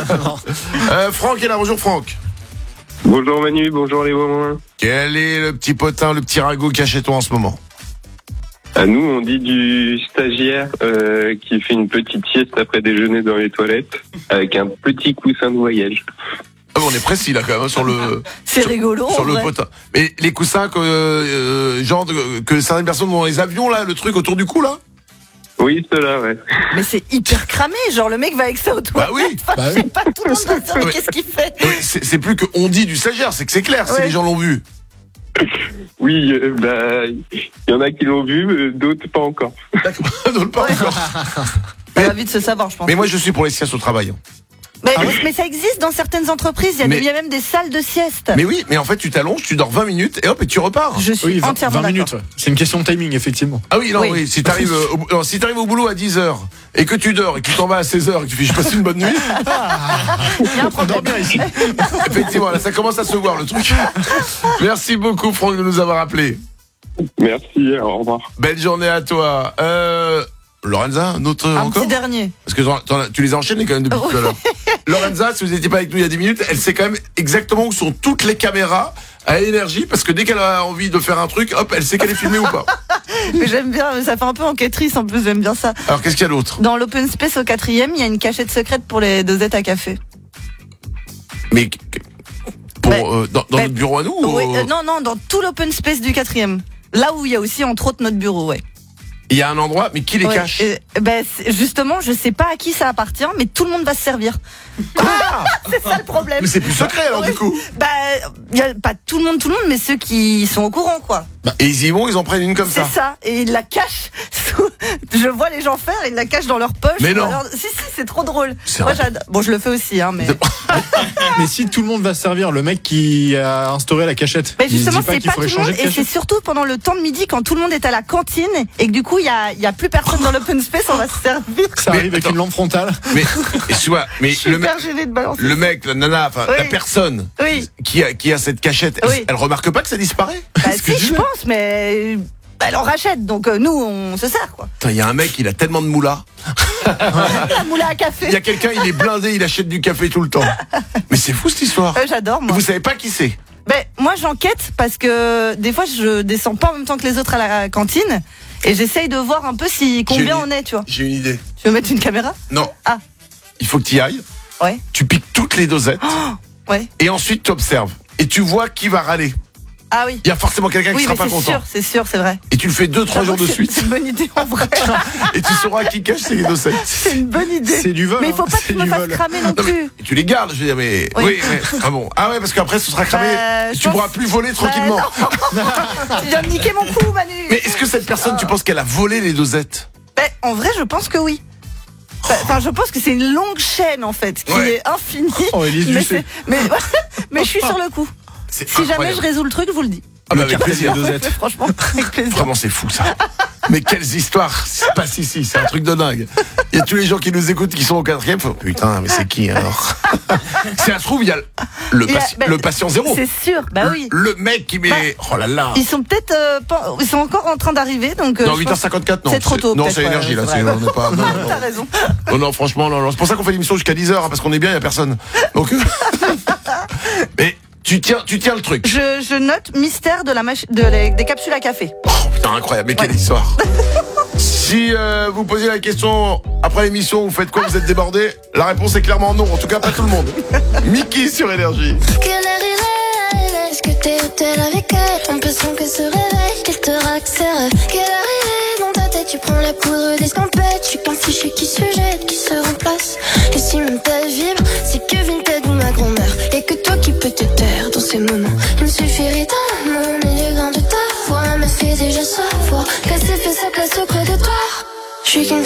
Franck est là. Bonjour, Franck. Bonjour Manu, bonjour les moments. Quel est le petit potin, le petit ragot qu'il y a chez toi en ce moment ? À nous, on dit du stagiaire qui fait une petite sieste après déjeuner dans les toilettes avec un petit coussin de voyage. Ah, on est précis là quand même sur le. C'est rigolo. Sur le potin. Mais les coussins que certaines personnes ont dans les avions là, le truc autour du cou là. Oui, cela, ouais. Mais c'est hyper cramé, genre le mec va avec ça au toilette. Bah oui. Je sais pas, tout le monde va savoir qu'est-ce qu'il fait. Oui, c'est plus qu'on dit du stagiaire, c'est que c'est clair si les gens l'ont vu. Oui, il y en a qui l'ont vu, d'autres pas encore. D'autres pas encore. Ça va vite se savoir, je pense. Mais moi, je suis pour les siestes au travail. Mais ça existe dans certaines entreprises, il y a même des salles de sieste. Mais oui, mais en fait, tu t'allonges, tu dors 20 minutes et hop, et tu repars. Je suis entièrement 20 minutes, c'est une question de timing, effectivement. Ah oui, non, oui. Si t'arrives au boulot à 10h et que tu dors et que tu t'en vas à 16h et que tu fais je passe une bonne nuit. Il y a un problème. Bien ici. Effectivement, là, ça commence à se voir le truc. Merci beaucoup, Franck, de nous avoir appelés. Merci, au revoir. Belle journée à toi. Lorenza, un autre un encore petit dernier. Parce que tu les enchaînes quand même depuis tout à l'heure. Lorenza, si vous n'étiez pas avec nous il y a 10 minutes, elle sait quand même exactement où sont toutes les caméras à Énergie, parce que dès qu'elle a envie de faire un truc, hop, elle sait qu'elle est filmée ou pas. Mais j'aime bien, ça fait un peu enquêtrice en plus, j'aime bien ça. Alors qu'est-ce qu'il y a d'autre ? Dans l'open space au 4e, il y a une cachette secrète pour les dosettes à café. Mais dans notre bureau à nous Oui, non, dans tout l'open space du 4e. Là où il y a aussi entre autres notre bureau, ouais. Il y a un endroit, mais qui les cache ? Justement, je sais pas à qui ça appartient, mais tout le monde va se servir. C'est ça le problème. Mais c'est plus secret alors du coup. Y a pas tout le monde, mais ceux qui sont au courant, quoi. Et ils y vont, ils en prennent une comme ça. C'est ça, et ils la cachent. Je vois les gens faire, ils la cachent dans leur poche. Mais non. Si, c'est trop drôle. Moi, j'adore. Bon, je le fais aussi, hein, mais. Mais si tout le monde va se servir, le mec qui a instauré la cachette. Mais justement, c'est pas tout le monde, de et c'est surtout pendant le temps de midi quand tout le monde est à la cantine et que du coup il y a plus personne dans l'open space, on va se servir. Ça arrive avec une lampe frontale. Mais le mec, la nana, enfin la personne qui a cette cachette, elle remarque pas que ça disparaît ? Si, je pense, mais elle en rachète, donc nous on se sert, quoi. Il y a un mec, il a tellement de moula. La moula à café. Il y a quelqu'un, il est blindé, il achète du café tout le temps. Mais c'est fou cette histoire. J'adore, moi. Vous savez pas qui c'est ? Moi j'enquête parce que des fois je descends pas en même temps que les autres à la cantine et j'essaye de voir un peu combien on est, tu vois. J'ai une idée. Tu veux mettre une caméra ? Non. Ah. Il faut que tu y ailles. Ouais. Tu piques toutes les dosettes. Ouais. Et ensuite tu observes. Et tu vois qui va râler. Ah oui. Il y a forcément quelqu'un qui sera pas content. C'est sûr, c'est vrai. Et tu le fais 2-3 jours de suite. C'est une bonne idée en vrai. Et tu sauras qui cache ces dosettes. C'est une bonne idée. C'est du vol. Mais il faut pas que tu me fasses cramer non plus. Tu les gardes, je veux dire, mais. Oui, mais. Ah bon. Ah ouais, parce qu'après ce sera cramé. Tu pourras plus voler tranquillement. Tu viens de niquer mon coup, Manu. Mais est-ce que cette personne, tu penses qu'elle a volé les dosettes ? En vrai, je pense que oui. Enfin, je pense que c'est une longue chaîne en fait, qui est infinie. Oh, Élise, mais je suis sur le coup. Si jamais je résous le truc, je vous le dis. Ah bah avec plaisir. Franchement, avec plaisir. Vraiment, c'est fou ça. Mais quelles histoires c'est pas ici, c'est un truc de dingue. Il y a tous les gens qui nous écoutent qui sont au 4e. Putain, mais c'est qui alors ? Si ça se trouve, il y a le patient zéro. C'est sûr, bah oui. Le mec qui met. Oh là là. Ils sont peut-être ils sont encore en train d'arriver, donc. Non, 8h54, non. C'est trop tôt. Non, c'est Énergie là. On n'est pas. T'as raison. Non, franchement, non. C'est pour ça qu'on fait l'émission jusqu'à 10h, parce qu'on est bien, il y a personne. Donc. Mais. Tu tiens le truc. Je note mystère des capsules à café. Oh putain, incroyable, mais quelle histoire. Si vous posez la question après l'émission, vous faites quoi ? Vous êtes débordé ? La réponse est clairement non, en tout cas pas tout le monde. Mickey sur Énergie. Quelle heure il est ? Est-ce que t'es au tel avec elle ? Un peu sans que se réveille, qu'elle te raque ses rêves. Quelle heure il est ? Dans ta tête, tu prends la poudre d'escampette. Tu t'en fiches qui se jette, qui se remplace. Et si mon tel vibre, c'est que Vinted ou ma grand-mère. Et que toi qui peux te taire dans ces moments. Il me suffirait d'un milligramme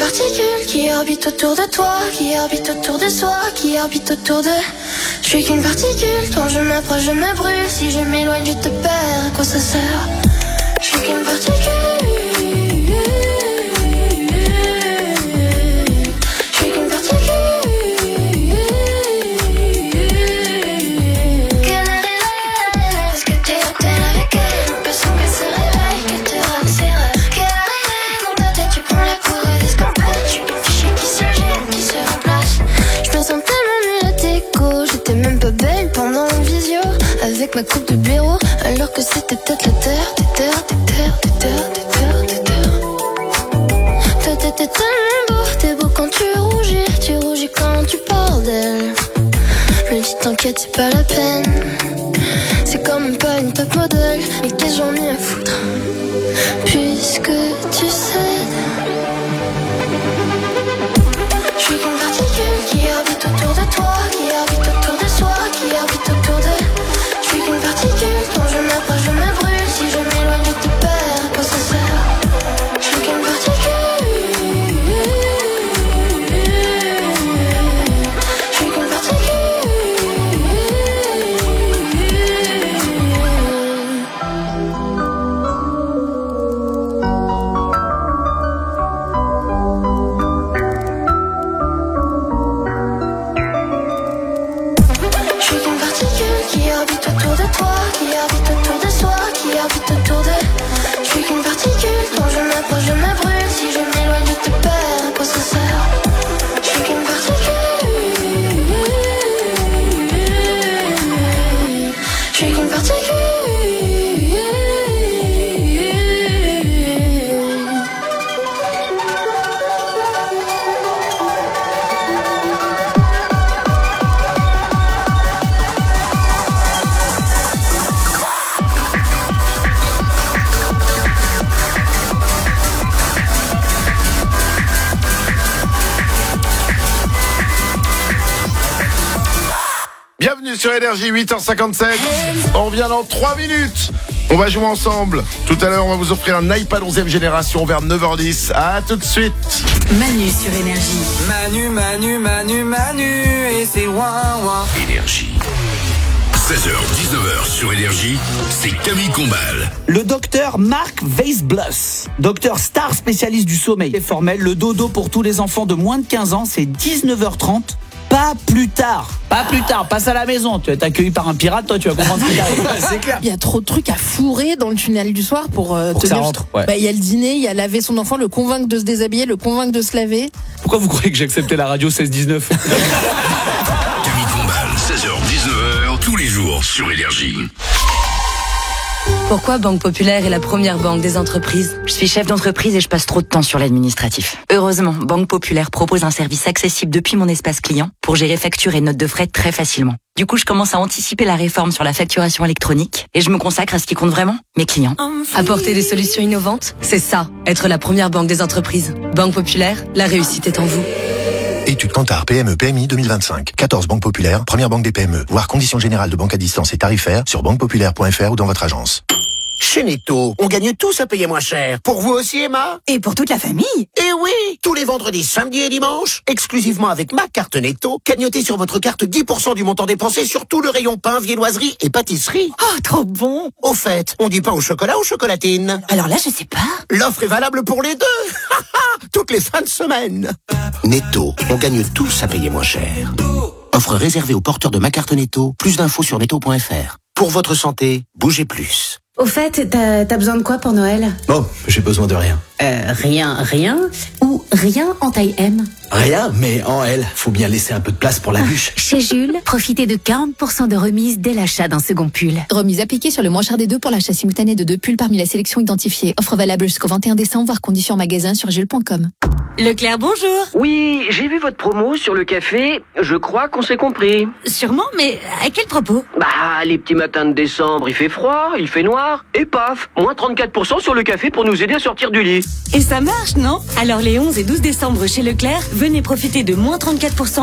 particule qui orbite autour de toi, qui orbite autour de soi, qui orbite autour de... Je suis qu'une particule, quand je m'approche je me brûle, si je m'éloigne je te perds, à quoi ça sert? Je suis qu'une particule. Avec ma coupe de blaireau, alors que c'était peut-être la terre, des terres. Toi t'étais tellement beau, t'es beau quand tu rougis quand tu parles d'elle. Je me dis t'inquiète c'est pas la peine, c'est quand même pas une top modèle, mais qu'est-ce que j'en ai à foutre, puisque tu cèdes. Je suis qu'une particule qui orbite autour de toi, qui orbite autour de soi, qui orbite autour de... Une particule, quand je m'approche je me brûle, si je m'éloigne je te perds, à quoi ça sert? Je suis qu'une particule. Je suis qu'une particule qui orbite autour de toi, qui orbite autour de soi, qui orbite autour de... Je suis qu'une particule, quand je m'approche je me brûle, si je m'éloigne je te perds, à quoi ça sert? Je suis qu'une particule. Je suis qu'une particule. Bienvenue sur Énergie, 8h57. On revient dans 3 minutes. On va jouer ensemble. Tout à l'heure, on va vous offrir un iPad 11e génération vers 9h10. À tout de suite. Manu sur Énergie. Manu, et c'est ouin. Énergie. 16h, 19h sur Énergie, c'est Camille Combal. Le docteur Mark Weisbluss, docteur star spécialiste du sommeil et formel, le dodo pour tous les enfants de moins de 15 ans, c'est 19h30. Pas plus tard, passe à la maison. Tu vas être accueilli par un pirate, toi tu vas comprendre ce qui t'arrive. C'est clair. Il y a trop de trucs à fourrer dans le tunnel du soir pour que ça rentre. Ouais. Bah, il y a le dîner, il y a laver son enfant, le convaincre de se déshabiller, le convaincre de se laver. Pourquoi vous croyez que j'ai accepté la radio 16-19 Camille Combal, 16h, 19h, tous les jours sur Énergie. Pourquoi Banque Populaire est la première banque des entreprises? Je suis chef d'entreprise et je passe trop de temps sur l'administratif. Heureusement, Banque Populaire propose un service accessible depuis mon espace client pour gérer factures et notes de frais très facilement. Du coup, je commence à anticiper la réforme sur la facturation électronique et je me consacre à ce qui compte vraiment, mes clients. Apporter des solutions innovantes, c'est ça, être la première banque des entreprises. Banque Populaire, la réussite est en vous. Étude Kantar PME PMI 2025. 14 banques populaires, première banque des PME. Voir conditions générales de banque à distance et tarifaires sur banquepopulaire.fr ou dans votre agence. Chez Netto, on gagne tous à payer moins cher. Pour vous aussi, Emma? Et pour toute la famille? Eh oui! Tous les vendredis, samedis et dimanches, exclusivement avec ma carte Netto, cagnotez sur votre carte 10% du montant dépensé sur tout le rayon pain, viennoiserie et pâtisserie. Oh, trop bon! Au fait, on dit pas au chocolat ou chocolatine? Alors là, je sais pas. L'offre est valable pour les deux! Toutes les fins de semaine. Netto, on gagne tous à payer moins cher. Offre réservée aux porteurs de ma carte Netto. Plus d'infos sur netto.fr. Pour votre santé, bougez plus. Au fait, t'as besoin de quoi pour Noël? Oh, j'ai besoin de rien. Rien ou rien en taille M? Rien, mais en L. Faut bien laisser un peu de place pour la bûche. Chez Jules, profitez de 40% de remise dès l'achat d'un second pull. Remise appliquée sur le moins cher des deux pour l'achat simultané de 2 pulls parmi la sélection identifiée. Offre valable jusqu'au 21 décembre, voire conditions en magasin sur jules.com. Leclerc, bonjour. Oui, j'ai vu votre promo sur le café. Je crois qu'on s'est compris. Sûrement, mais à quel propos? Bah, les petits matins de décembre, il fait froid, il fait noir, et paf, moins 34% sur le café pour nous aider à sortir du lit. Et ça marche, non? Alors les 11 et 12 décembre chez Leclerc, venez profiter de moins 34%